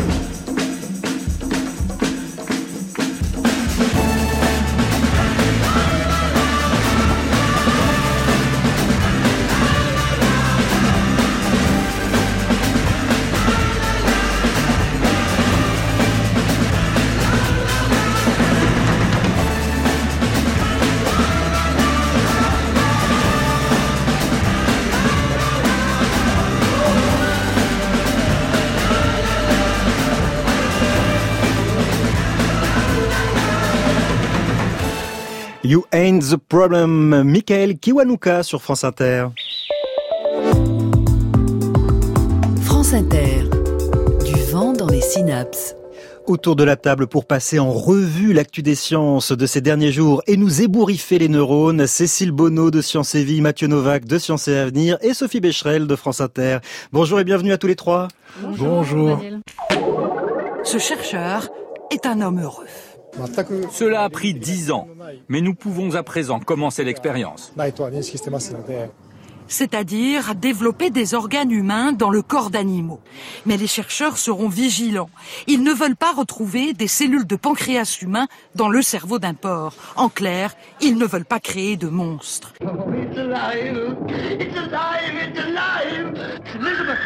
S1: You Ain't the Problem, Michael Kiwanuka sur France Inter.
S3: France Inter, du vent dans les synapses.
S1: autour de la table pour passer en revue l'actu des sciences de ces derniers jours et nous ébouriffer les neurones. Cécile Bonneau de Sciences et Vie, Mathieu Novak de Sciences et Avenir et Sophie Becherel de France Inter. Bonjour et bienvenue à tous les trois.
S19: Bonjour. Ce chercheur est un homme heureux.
S20: Cela a pris 10 ans, mais nous pouvons à présent commencer l'expérience.
S19: C'est-à-dire développer des organes humains dans le corps d'animaux. Mais les chercheurs seront vigilants. Ils ne veulent pas retrouver des cellules de pancréas humain dans le cerveau d'un porc. En clair, ils ne veulent pas créer de monstres.
S18: It's alive! It's alive! It's alive! Elizabeth!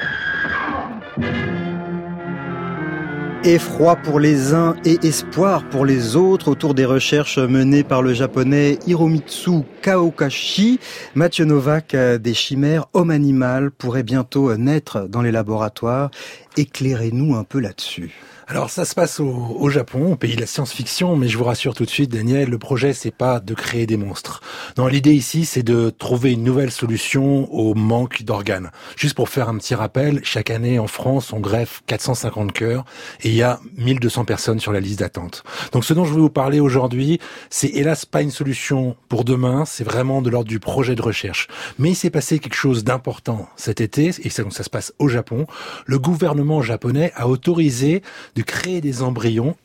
S1: Effroi pour les uns et espoir pour les autres autour des recherches menées par le japonais Hiromitsu Kaokashi. Mathieu Novak, des chimères homme-animal pourraient bientôt naître dans les laboratoires. Éclairez-nous un peu là-dessus.
S21: Alors ça se passe au Japon, au pays de la science-fiction, mais je vous rassure tout de suite, Daniel, le projet c'est pas de créer des monstres. Non, l'idée ici c'est de trouver une nouvelle solution au manque d'organes. Juste pour faire un petit rappel, chaque année en France on greffe 450 cœurs et il y a 1200 personnes sur la liste d'attente. Donc ce dont je vais vous parler aujourd'hui, c'est hélas pas une solution pour demain, c'est vraiment de l'ordre du projet de recherche. Mais il s'est passé quelque chose d'important cet été, et ça se passe au Japon. Le gouvernement japonais a autorisé de créer des embryons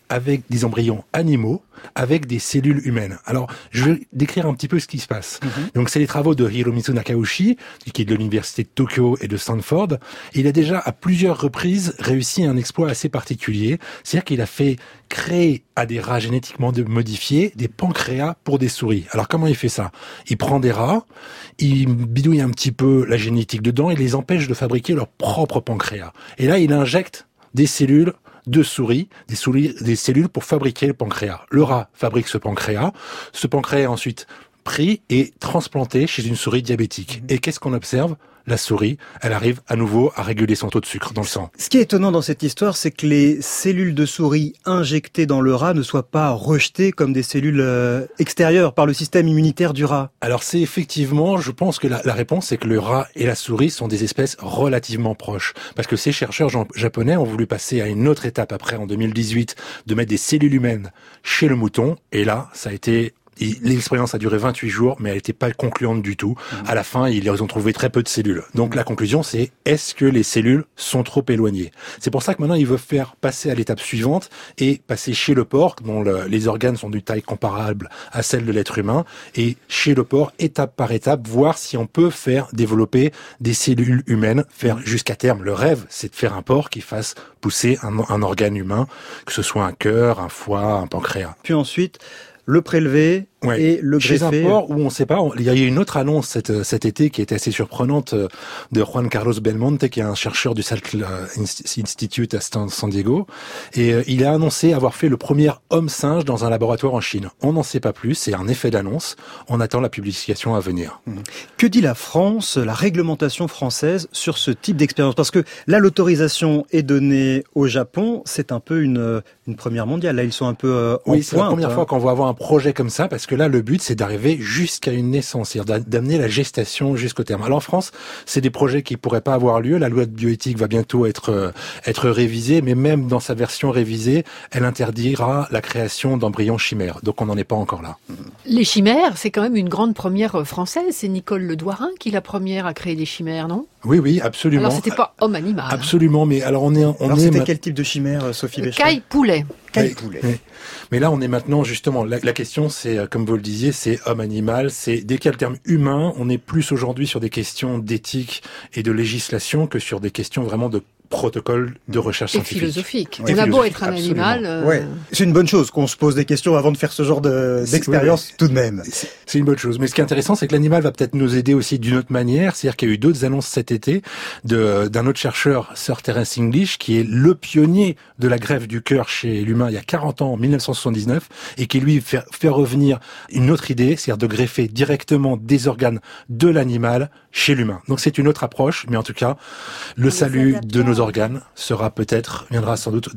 S21: animaux avec des cellules humaines. Alors, je vais décrire un petit peu ce qui se passe. Donc, c'est les travaux de Hiromitsu Nakayoshi, qui est de l'université de Tokyo et de Stanford. Il a déjà, à plusieurs reprises, réussi un exploit assez particulier. C'est-à-dire qu'il a fait créer à des rats génétiquement modifiés des pancréas pour des souris. Alors, comment il fait ça? Il prend des rats, il bidouille un petit peu la génétique dedans et les empêche de fabriquer leur propre pancréas. Et là, il injecte des cellules de souris, des cellules pour fabriquer le pancréas. Le rat fabrique ce pancréas est ensuite pris et transplanté chez une souris diabétique. Et qu'est-ce qu'on observe? La souris, elle arrive à nouveau à réguler son taux de sucre dans le sang.
S1: Ce qui est étonnant dans cette histoire, c'est que les cellules de souris injectées dans le rat ne soient pas rejetées comme des cellules extérieures par le système immunitaire du rat.
S21: Alors c'est effectivement, je pense que la réponse c'est que le rat et la souris sont des espèces relativement proches. Parce que ces chercheurs japonais ont voulu passer à une autre étape après, en 2018, de mettre des cellules humaines chez le mouton. Et là, ça a été... L'expérience a duré 28 jours, mais elle n'était pas concluante du tout. À la fin, ils ont trouvé très peu de cellules. Donc la conclusion, c'est est-ce que les cellules sont trop éloignées? C'est pour ça que maintenant, ils veulent faire passer à l'étape suivante et passer chez le porc, dont les organes sont d'une taille comparable à celle de l'être humain, et chez le porc, étape par étape, voir si on peut faire développer des cellules humaines, faire jusqu'à terme. Le rêve, c'est de faire un porc qui fasse pousser un organe humain, que ce soit un cœur, un foie, un pancréas.
S1: Puis ensuite, le prélever et le greffer.
S21: Chez un porc où on ne sait pas, il y a eu une autre annonce cet été qui était assez surprenante de Juan Carlos Belmonte, qui est un chercheur du Salk Institute à San Diego, et il a annoncé avoir fait le premier homme-singe dans un laboratoire en Chine. On n'en sait pas plus, c'est un effet d'annonce, on attend la publication à venir.
S1: Que dit la France, la réglementation française sur ce type d'expérience? Parce que là, l'autorisation est donnée au Japon, c'est un peu une première mondiale, là ils sont un peu en
S21: Oui, c'est
S1: pointe,
S21: la première fois qu'on va avoir un projet comme ça, parce que là, le but, c'est d'arriver jusqu'à une naissance, c'est-à-dire d'amener la gestation jusqu'au terme. Alors en France, c'est des projets qui pourraient pas avoir lieu. La loi de bioéthique va bientôt être révisée, mais même dans sa version révisée, elle interdira la création d'embryons chimères. Donc on n'en est pas encore là.
S22: Les chimères, c'est quand même une grande première française. C'est Nicole Le Douarin qui est la première à créer des chimères, non?
S21: Oui, absolument.
S22: Alors c'était pas homme-animal.
S21: Absolument, mais alors
S1: c'était quel type de chimère, Sophie Becherel?
S22: Caille-poulet.
S1: Caille-poulet.
S21: Oui. Mais là, on est maintenant, justement, la question, c'est, comme vous le disiez, c'est homme-animal. C'est, dès qu'il y a le terme humain, on est plus aujourd'hui sur des questions d'éthique et de législation que sur des questions vraiment de protocole de recherche scientifique.
S22: Philosophique. On a beau être un animal.
S1: Ouais. C'est une bonne chose qu'on se pose des questions avant de faire ce genre d'expérience, tout de même.
S21: C'est une bonne chose. Mais ce qui est intéressant, c'est que l'animal va peut-être nous aider aussi d'une autre manière. C'est-à-dire qu'il y a eu d'autres annonces cet été d'un autre chercheur, Sir Terence English, qui est le pionnier de la greffe du cœur chez l'humain il y a 40 ans, en 1979, et qui lui fait revenir une autre idée, c'est-à-dire de greffer directement des organes de l'animal chez l'humain. Donc c'est une autre approche, mais en tout cas, le salut de nos organes viendra sans doute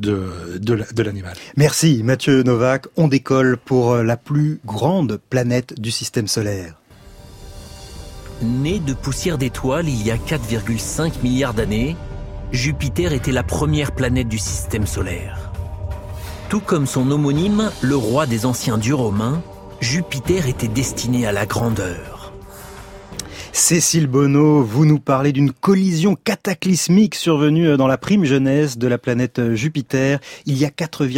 S21: de l'animal.
S1: Merci Mathieu Novak. On décolle pour la plus grande planète du système solaire.
S23: Né de poussière d'étoiles il y a 4,5 milliards d'années, Jupiter était la première planète du système solaire. Tout comme son homonyme, le roi des anciens dieux romains, Jupiter était destiné à la grandeur.
S1: Cécile Bonneau, vous nous parlez d'une collision cataclysmique survenue dans la prime jeunesse de la planète Jupiter il y a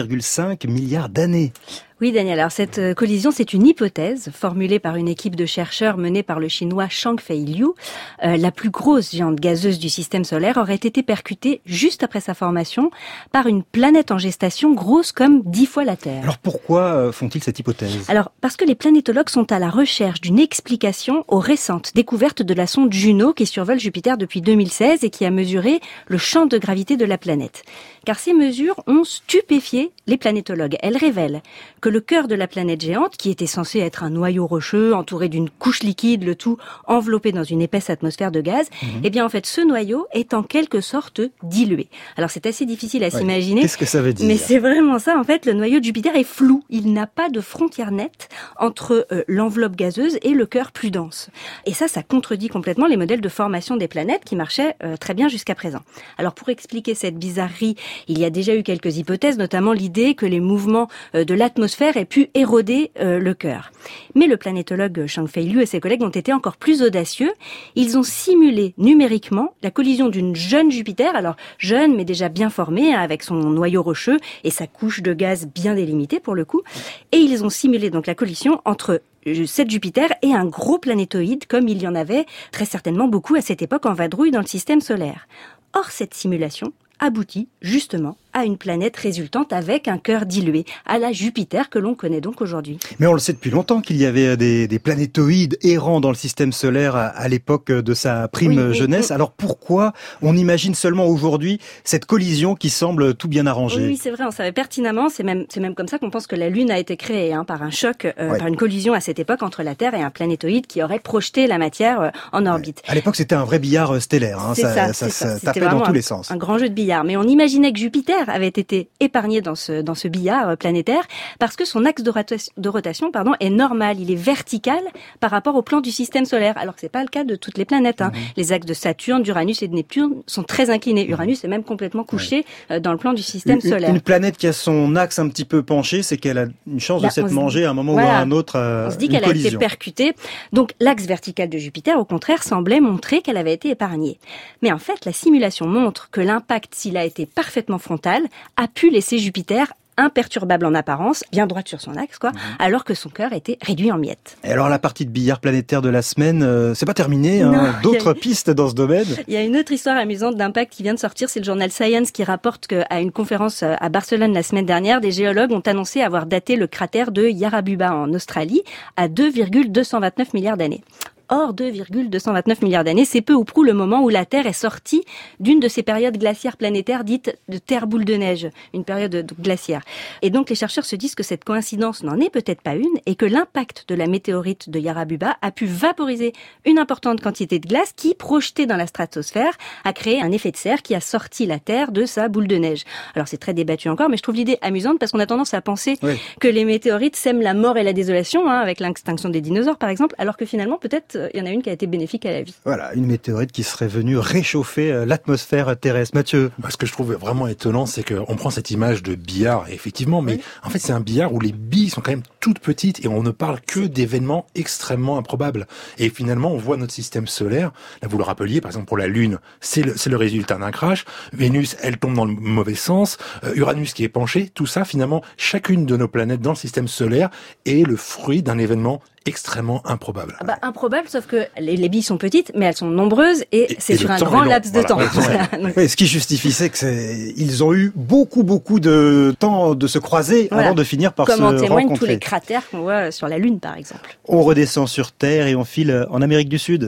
S1: 4,5 milliards d'années.
S2: Oui, Daniel. Alors, cette collision, c'est une hypothèse formulée par une équipe de chercheurs menée par le chinois Changfei Liu. La plus grosse géante gazeuse du système solaire aurait été percutée juste après sa formation par une planète en gestation grosse comme 10 fois la Terre.
S1: Alors, pourquoi font-ils cette hypothèse ?
S2: Alors, parce que les planétologues sont à la recherche d'une explication aux récentes découvertes de la sonde Juno qui survole Jupiter depuis 2016 et qui a mesuré le champ de gravité de la planète. Car ces mesures ont stupéfié les planétologues. Elles révèlent que le cœur de la planète géante, qui était censé être un noyau rocheux entouré d'une couche liquide, le tout enveloppé dans une épaisse atmosphère de gaz, eh bien en fait ce noyau est en quelque sorte dilué. Alors c'est assez difficile à s'imaginer.
S1: Qu'est-ce que ça veut dire ?
S2: Mais c'est vraiment ça. En fait, le noyau de Jupiter est flou. Il n'a pas de frontière nette entre l'enveloppe gazeuse et le cœur plus dense. Et ça contredit complètement les modèles de formation des planètes qui marchaient très bien jusqu'à présent. Alors pour expliquer cette bizarrerie, il y a déjà eu quelques hypothèses, notamment l'idée que les mouvements de l'atmosphère aient pu éroder le cœur. Mais le planétologue Changfei Liu et ses collègues ont été encore plus audacieux. Ils ont simulé numériquement la collision d'une jeune Jupiter, alors jeune mais déjà bien formée, avec son noyau rocheux et sa couche de gaz bien délimitée pour le coup. Et ils ont simulé donc la collision entre cette Jupiter et un gros planétoïde, comme il y en avait très certainement beaucoup à cette époque en vadrouille dans le système solaire. Or, cette simulation aboutit justement à une planète résultante avec un cœur dilué, à la Jupiter que l'on connaît donc aujourd'hui.
S1: Mais on le sait depuis longtemps qu'il y avait des planétoïdes errants dans le système solaire à l'époque de sa prime jeunesse. Alors pourquoi on imagine seulement aujourd'hui cette collision qui semble tout bien arrangée ?
S2: Oui, c'est vrai, on savait pertinemment, c'est même comme ça qu'on pense que la Lune a été créée, par un choc, par une collision à cette époque entre la Terre et un planétoïde qui aurait projeté la matière en orbite.
S1: À l'époque, c'était un vrai billard stellaire, ça tapait dans tous les sens.
S2: Un grand jeu de billard, mais on imaginait que Jupiter avait été épargné dans ce billard planétaire parce que son axe de rotation est normal, il est vertical par rapport au plan du système solaire, alors que c'est pas le cas de toutes les planètes. Les axes de Saturne, d'Uranus et de Neptune sont très inclinés. Uranus est même complètement couché dans le plan du système solaire.
S1: Une planète qui a son axe un petit peu penché, c'est qu'elle a une chance de s'être mangée à un moment ou à un autre.
S2: On se dit qu'elle a été percutée. Donc l'axe vertical de Jupiter, au contraire, semblait montrer qu'elle avait été épargnée. Mais en fait, la simulation montre que l'impact, s'il a été parfaitement frontal, a pu laisser Jupiter imperturbable en apparence, bien droite sur son axe, alors que son cœur était réduit en miettes.
S1: Et alors la partie de billard planétaire de la semaine, c'est pas terminé, d'autres pistes dans ce domaine.
S2: Il y a une autre histoire amusante d'impact qui vient de sortir, c'est le journal Science qui rapporte qu'à une conférence à Barcelone la semaine dernière, des géologues ont annoncé avoir daté le cratère de Yarabuba en Australie à 2,229 milliards d'années. Or, 2,229 milliards d'années, c'est peu ou prou le moment où la Terre est sortie d'une de ces périodes glaciaires planétaires dites de terre boule de neige, une période glaciaire. Et donc les chercheurs se disent que cette coïncidence n'en est peut-être pas une et que l'impact de la météorite de Yarabuba a pu vaporiser une importante quantité de glace qui, projetée dans la stratosphère, a créé un effet de serre qui a sorti la Terre de sa boule de neige. Alors c'est très débattu encore, mais je trouve l'idée amusante parce qu'on a tendance à penser que les météorites sèment la mort et la désolation, avec l'extinction des dinosaures par exemple, alors que finalement peut-être il y en a une qui a été bénéfique à la vie.
S1: Voilà, une météorite qui serait venue réchauffer l'atmosphère terrestre. Mathieu ?
S21: Ce que je trouve vraiment étonnant, c'est qu'on prend cette image de billard, effectivement, mais en fait c'est un billard où les billes sont quand même toutes petites et on ne parle que d'événements extrêmement improbables. Et finalement, on voit notre système solaire, là vous le rappeliez, par exemple pour la Lune, c'est le résultat d'un crash, Vénus, elle tombe dans le mauvais sens, Uranus qui est penché, tout ça, finalement, chacune de nos planètes dans le système solaire est le fruit d'un événement extrêmement improbable.
S2: Improbable, sauf que les billes sont petites, mais elles sont nombreuses et c'est sur un grand laps de temps.
S1: Oui, ce qui justifie, c'est qu'ils ont eu beaucoup de temps de se croiser avant de finir par se rencontrer.
S2: Comme en témoignent tous les cratères qu'on voit sur la Lune, par exemple.
S1: On redescend sur Terre et on file en Amérique du Sud.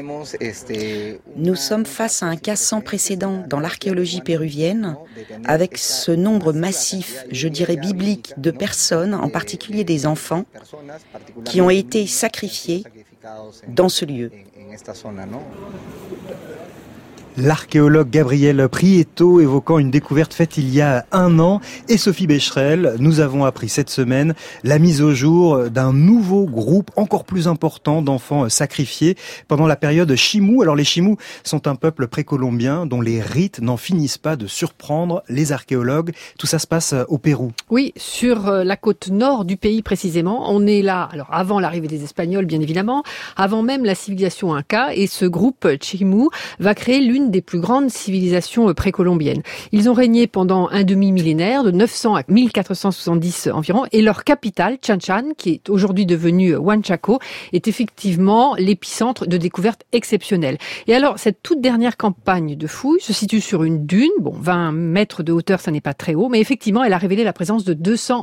S4: Nous sommes face à un cas sans précédent dans l'archéologie péruvienne, avec ce nombre massif, je dirais biblique, de personnes, en particulier des enfants, qui ont été sacrifiés dans ce lieu.
S1: L'archéologue Gabriel Prieto évoquant une découverte faite il y a 1 an. Et Sophie Becherel, nous avons appris cette semaine la mise au jour d'un nouveau groupe encore plus important d'enfants sacrifiés pendant la période Chimú. Alors les Chimú sont un peuple précolombien dont les rites n'en finissent pas de surprendre les archéologues. Tout ça se passe au Pérou.
S22: Oui, sur la côte nord du pays précisément. On est là, alors avant l'arrivée des Espagnols bien évidemment, avant même la civilisation Inca, et ce groupe Chimú va créer l'une des plus grandes civilisations précolombiennes. Ils ont régné pendant un demi-millénaire, de 900 à 1470 environ, et leur capitale, Chanchan, qui est aujourd'hui devenue Huanchaco, est effectivement l'épicentre de découvertes exceptionnelles. Et alors, cette toute dernière campagne de fouilles se situe sur une dune, 20 mètres de hauteur, ça n'est pas très haut, mais effectivement, elle a révélé la présence de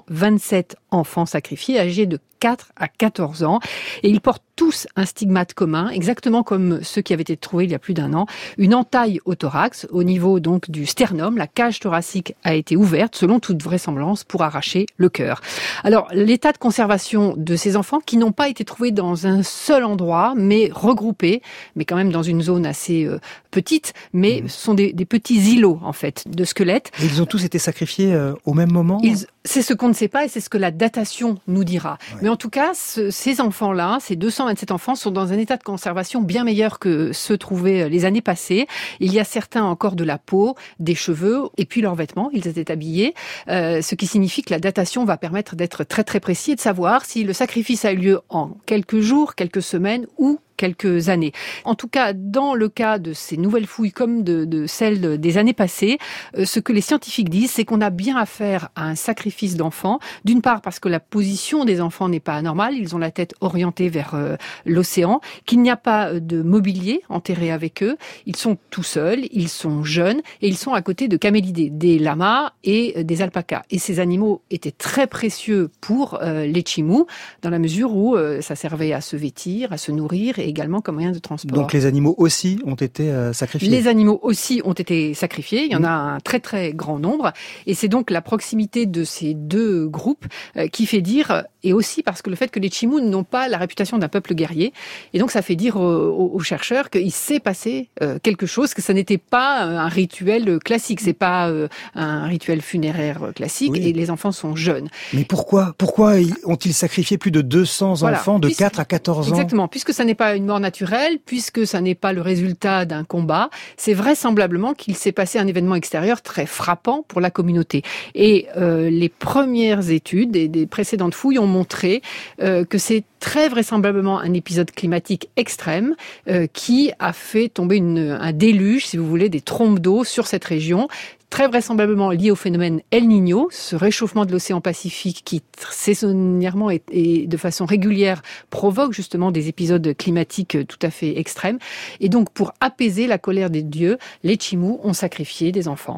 S22: 227 enfants sacrifiés, âgés de 4 à 14 ans, et ils portent tous un stigmate commun, exactement comme ceux qui avaient été trouvés il y a plus d'1 an, une entaille au thorax, au niveau donc du sternum. La cage thoracique a été ouverte, selon toute vraisemblance, pour arracher le cœur. Alors, l'état de conservation de ces enfants, qui n'ont pas été trouvés dans un seul endroit, mais regroupés, mais quand même dans une zone assez petite, mais ce sont des petits îlots, en fait, de squelettes.
S1: Et ils ont tous été sacrifiés au même moment?
S22: C'est ce qu'on ne sait pas et c'est ce que la datation nous dira. Ouais. Mais en tout cas, ces enfants-là, ces 227 enfants, sont dans un état de conservation bien meilleur que ceux trouvés les années passées. Il y a certains encore de la peau, des cheveux et puis leurs vêtements, ils étaient habillés, ce qui signifie que la datation va permettre d'être très très précis et de savoir si le sacrifice a eu lieu en quelques jours, quelques semaines ou quelques années. En tout cas, dans le cas de ces nouvelles fouilles comme de celles des années passées, ce que les scientifiques disent, c'est qu'on a bien affaire à un sacrifice d'enfants. D'une part parce que la position des enfants n'est pas anormale, ils ont la tête orientée vers l'océan, qu'il n'y a pas de mobilier enterré avec eux, ils sont tout seuls, ils sont jeunes et ils sont à côté de camélidés, des lamas et des alpacas. Et ces animaux étaient très précieux pour les Chimú, dans la mesure où ça servait à se vêtir, à se nourrir et également comme moyen de transport.
S1: Donc les animaux aussi ont été sacrifiés? Les
S22: animaux aussi ont été sacrifiés, il y en a un très très grand nombre, et c'est donc la proximité de ces deux groupes qui fait dire, et aussi parce que le fait que les Chimú n'ont pas la réputation d'un peuple guerrier, et donc ça fait dire aux chercheurs qu'il s'est passé quelque chose, que ça n'était pas un rituel classique, c'est pas un rituel funéraire classique, oui. Et les enfants sont jeunes.
S1: Mais pourquoi ont-ils sacrifié plus de 200 enfants de 4 à 14 ans?
S22: Exactement, puisque ça n'est pas une mort naturelle, puisque ça n'est pas le résultat d'un combat, c'est vraisemblablement qu'il s'est passé un événement extérieur très frappant pour la communauté. Et les premières études des précédentes fouilles ont montré que c'est très vraisemblablement un épisode climatique extrême qui a fait tomber un déluge, si vous voulez, des trombes d'eau sur cette région, très vraisemblablement lié au phénomène El Niño, ce réchauffement de l'océan Pacifique qui saisonnièrement et de façon régulière provoque justement des épisodes climatiques tout à fait extrêmes. Et donc pour apaiser la colère des dieux, les Chimú ont sacrifié des enfants.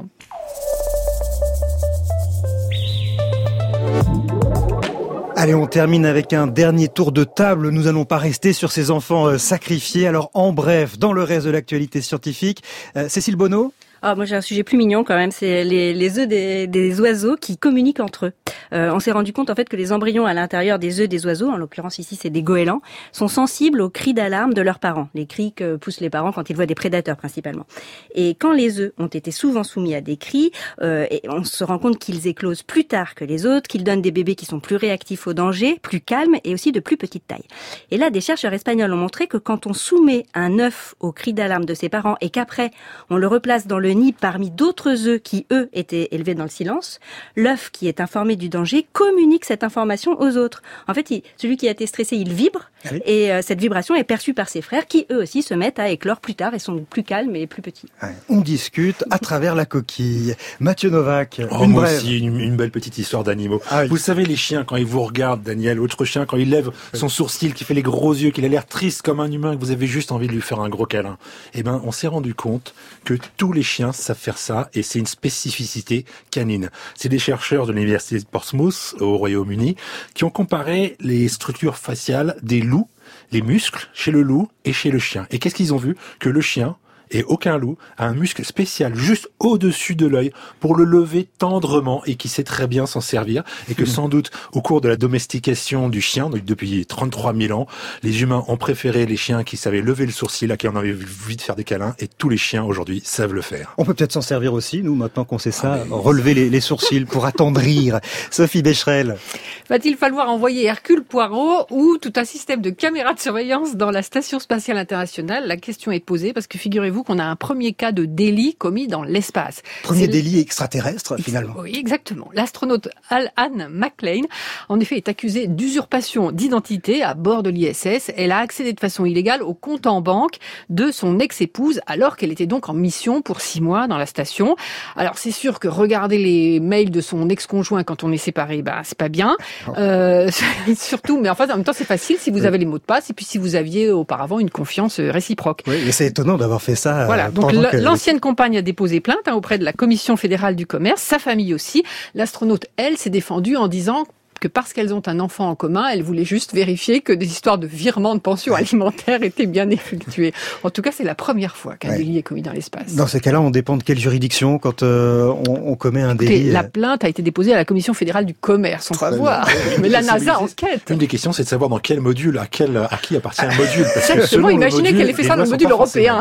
S1: Allez, on termine avec un dernier tour de table. Nous n'allons pas rester sur ces enfants sacrifiés. Alors, en bref, dans le reste de l'actualité scientifique, Cécile Bonneau?
S2: Moi j'ai un sujet plus mignon quand même, c'est les œufs des oiseaux qui communiquent entre eux. On s'est rendu compte en fait que les embryons à l'intérieur des œufs des oiseaux, en l'occurrence ici c'est des goélands, sont sensibles aux cris d'alarme de leurs parents, les cris que poussent les parents quand ils voient des prédateurs principalement. Et quand les œufs ont été souvent soumis à des cris, et on se rend compte qu'ils éclosent plus tard que les autres, qu'ils donnent des bébés qui sont plus réactifs au danger, plus calmes et aussi de plus petite taille. Et là, des chercheurs espagnols ont montré que quand on soumet un œuf aux cris d'alarme de ses parents et qu'après on le replace dans le nid parmi d'autres œufs qui, eux, étaient élevés dans le silence, l'œuf qui est informé du danger communique cette information aux autres. En fait, celui qui a été stressé, il vibre, oui. Et cette vibration est perçue par ses frères qui, eux aussi, se mettent à éclore plus tard et sont plus calmes et plus petits.
S1: Ouais, on discute à travers la coquille. Mathieu Novak,
S21: moi aussi, une belle petite histoire d'animaux. Ah oui. Vous savez, les chiens, quand ils vous regardent, Daniel, votre chien, quand il lève son sourcil, qui fait les gros yeux, qu'il a l'air triste comme un humain, que vous avez juste envie de lui faire un gros câlin. Eh ben, on s'est rendu compte que tous les chiens savent faire ça, et c'est une spécificité canine. C'est des chercheurs de l'université de Portsmouth, au Royaume-Uni, qui ont comparé les structures faciales des loups, les muscles chez le loup et chez le chien. Et qu'est-ce qu'ils ont vu? Que le chien Et aucun loup a un muscle spécial juste au-dessus de l'œil pour le lever tendrement et qui sait très bien s'en servir. Et que sans doute, au cours de la domestication du chien, donc depuis 33 000 ans, les humains ont préféré les chiens qui savaient lever le sourcil, à qui on avait envie de faire des câlins. Et tous les chiens aujourd'hui savent le faire.
S1: On peut peut-être s'en servir aussi, nous, maintenant qu'on sait ça, relever les sourcils pour attendrir. Sophie Becherel.
S22: Va-t-il falloir envoyer Hercule Poirot ou tout un système de caméras de surveillance dans la Station Spatiale Internationale? La question est posée parce que figurez-vous qu'on a un premier cas de délit commis dans l'espace.
S1: Premier délit extraterrestre, finalement.
S22: Oui, exactement. L'astronaute Anne McClain, en effet, est accusée d'usurpation d'identité à bord de l'ISS. Elle a accédé de façon illégale au compte en banque de son ex-épouse alors qu'elle était donc en mission pour 6 mois dans la station. Alors c'est sûr que regarder les mails de son ex-conjoint quand on est séparés, c'est pas bien. Surtout, mais en même temps c'est facile si vous avez les mots de passe et puis si vous aviez auparavant une confiance réciproque.
S1: Oui, mais c'est étonnant d'avoir fait ça.
S22: Voilà, donc l'ancienne compagne a déposé plainte auprès de la Commission fédérale du commerce, sa famille aussi. L'astronaute, elle, s'est défendue en disant que parce qu'elles ont un enfant en commun, elle voulait juste vérifier que des histoires de virement de pension alimentaire étaient bien effectuées. En tout cas, c'est la première fois qu'un délit est commis dans l'espace.
S1: Dans ces cas-là, on dépend de quelle juridiction quand on commet un délit.
S22: Écoutez, la plainte a été déposée à la Commission fédérale du commerce, on va voir. Mais la NASA enquête.
S21: Une des questions, c'est de savoir dans quel module, à qui appartient un module.
S22: Exactement, imaginez qu'elle ait fait ça dans le module européen.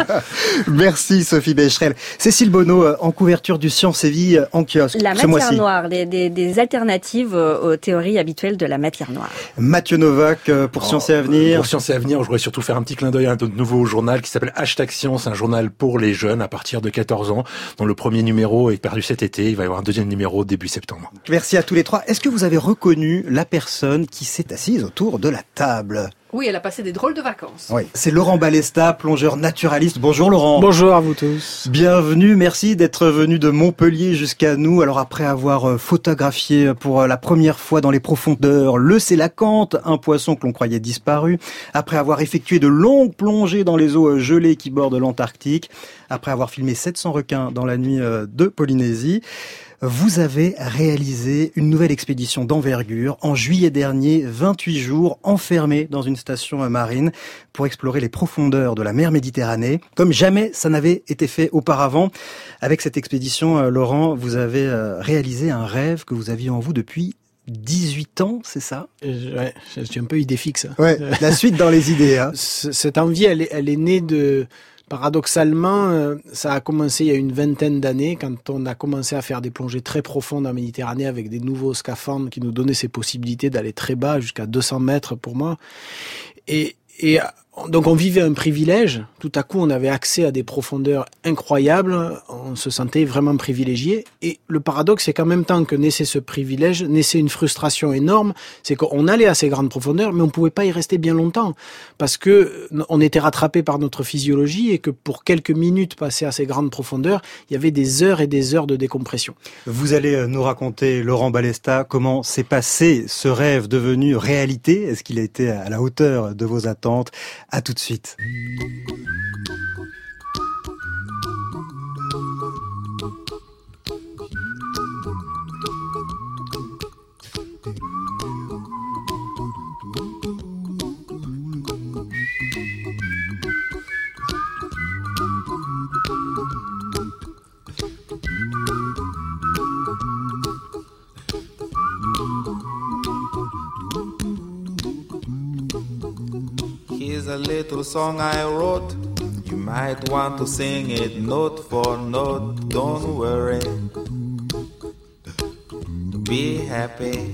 S1: Merci Sophie Becherel. Cécile Bonneau, en couverture du Science et Vie en kiosque.
S2: La matière noire, des alternatives aux théories habituelles de la matière noire.
S1: Mathieu Novak pour Science et Avenir.
S21: Pour Science et Avenir, je voudrais surtout faire un petit clin d'œil à un nouveau journal qui s'appelle #Science, un journal pour les jeunes à partir de 14 ans, dont le premier numéro est paru cet été. Il va y avoir un deuxième numéro début septembre.
S1: Merci à tous les trois. Est-ce que vous avez reconnu la personne qui s'est assise autour de la table ?
S22: Oui, elle a passé des drôles de vacances.
S1: Oui, c'est Laurent Balesta, plongeur naturaliste. Bonjour Laurent.
S5: Bonjour à vous tous.
S1: Bienvenue, merci d'être venu de Montpellier jusqu'à nous. Alors après avoir photographié pour la première fois dans les profondeurs le sélacanthe, un poisson que l'on croyait disparu, après avoir effectué de longues plongées dans les eaux gelées qui bordent l'Antarctique, après avoir filmé 700 requins dans la nuit de Polynésie, vous avez réalisé une nouvelle expédition d'envergure en juillet dernier, 28 jours enfermés dans une station marine pour explorer les profondeurs de la mer Méditerranée, comme jamais ça n'avait été fait auparavant. Avec cette expédition, Laurent, vous avez réalisé un rêve que vous aviez en vous depuis 18 ans, c'est ça ?
S5: Ouais, je suis un peu idée fixe.
S1: Ouais, la suite dans les idées. Hein.
S5: Cette envie, elle est née de... Paradoxalement, ça a commencé il y a une vingtaine d'années, quand on a commencé à faire des plongées très profondes en Méditerranée avec des nouveaux scaphandres qui nous donnaient ces possibilités d'aller très bas, jusqu'à 200 mètres pour moi. Et donc on vivait un privilège, tout à coup on avait accès à des profondeurs incroyables, on se sentait vraiment privilégié, et le paradoxe c'est qu'en même temps que naissait ce privilège, naissait une frustration énorme, c'est qu'on allait à ces grandes profondeurs mais on pouvait pas y rester bien longtemps, parce que on était rattrapé par notre physiologie et que pour quelques minutes passées à ces grandes profondeurs, il y avait des heures et des heures de décompression.
S1: Vous allez nous raconter, Laurent Balesta, comment s'est passé ce rêve devenu réalité, est-ce qu'il a été à la hauteur de vos attentes? À tout de suite.
S18: Here's a little song I wrote. You might want to sing it note for note. Don't worry. Be happy.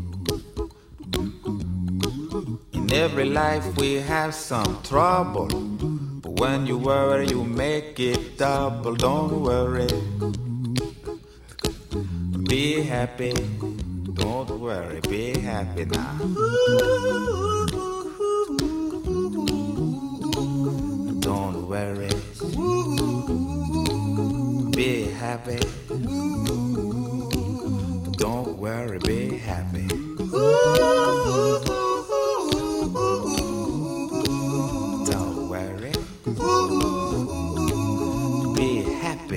S18: In every life we have some trouble. But when you worry, you make it double. Don't worry. Be happy. Don't worry. Be happy now. Don't worry, be happy. Don't worry, be happy. Don't worry, be happy.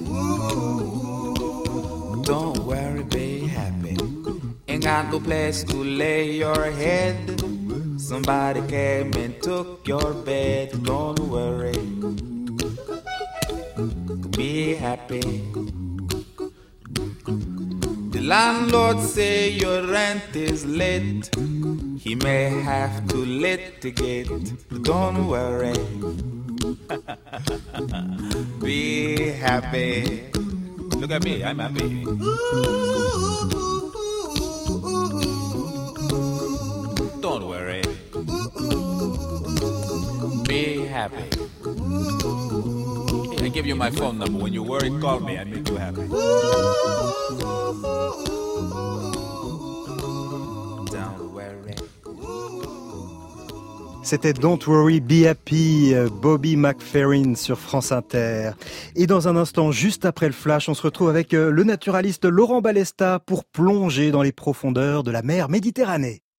S18: Don't worry, be happy. Ain't got no place to lay your head. Somebody came and took your bed, don't worry. Be happy. The landlord say your rent is late. He may have to litigate. Don't worry. Be happy. Look at me, I'm happy. Don't worry. Be happy. I give you my phone number. When you worry, call me. I make you happy. Don't worry.
S1: C'était Don't Worry, Be Happy, Bobby McFerrin sur France Inter. Et dans un instant, juste après le flash, on se retrouve avec le naturaliste Laurent Balesta pour plonger dans les profondeurs de la mer Méditerranée.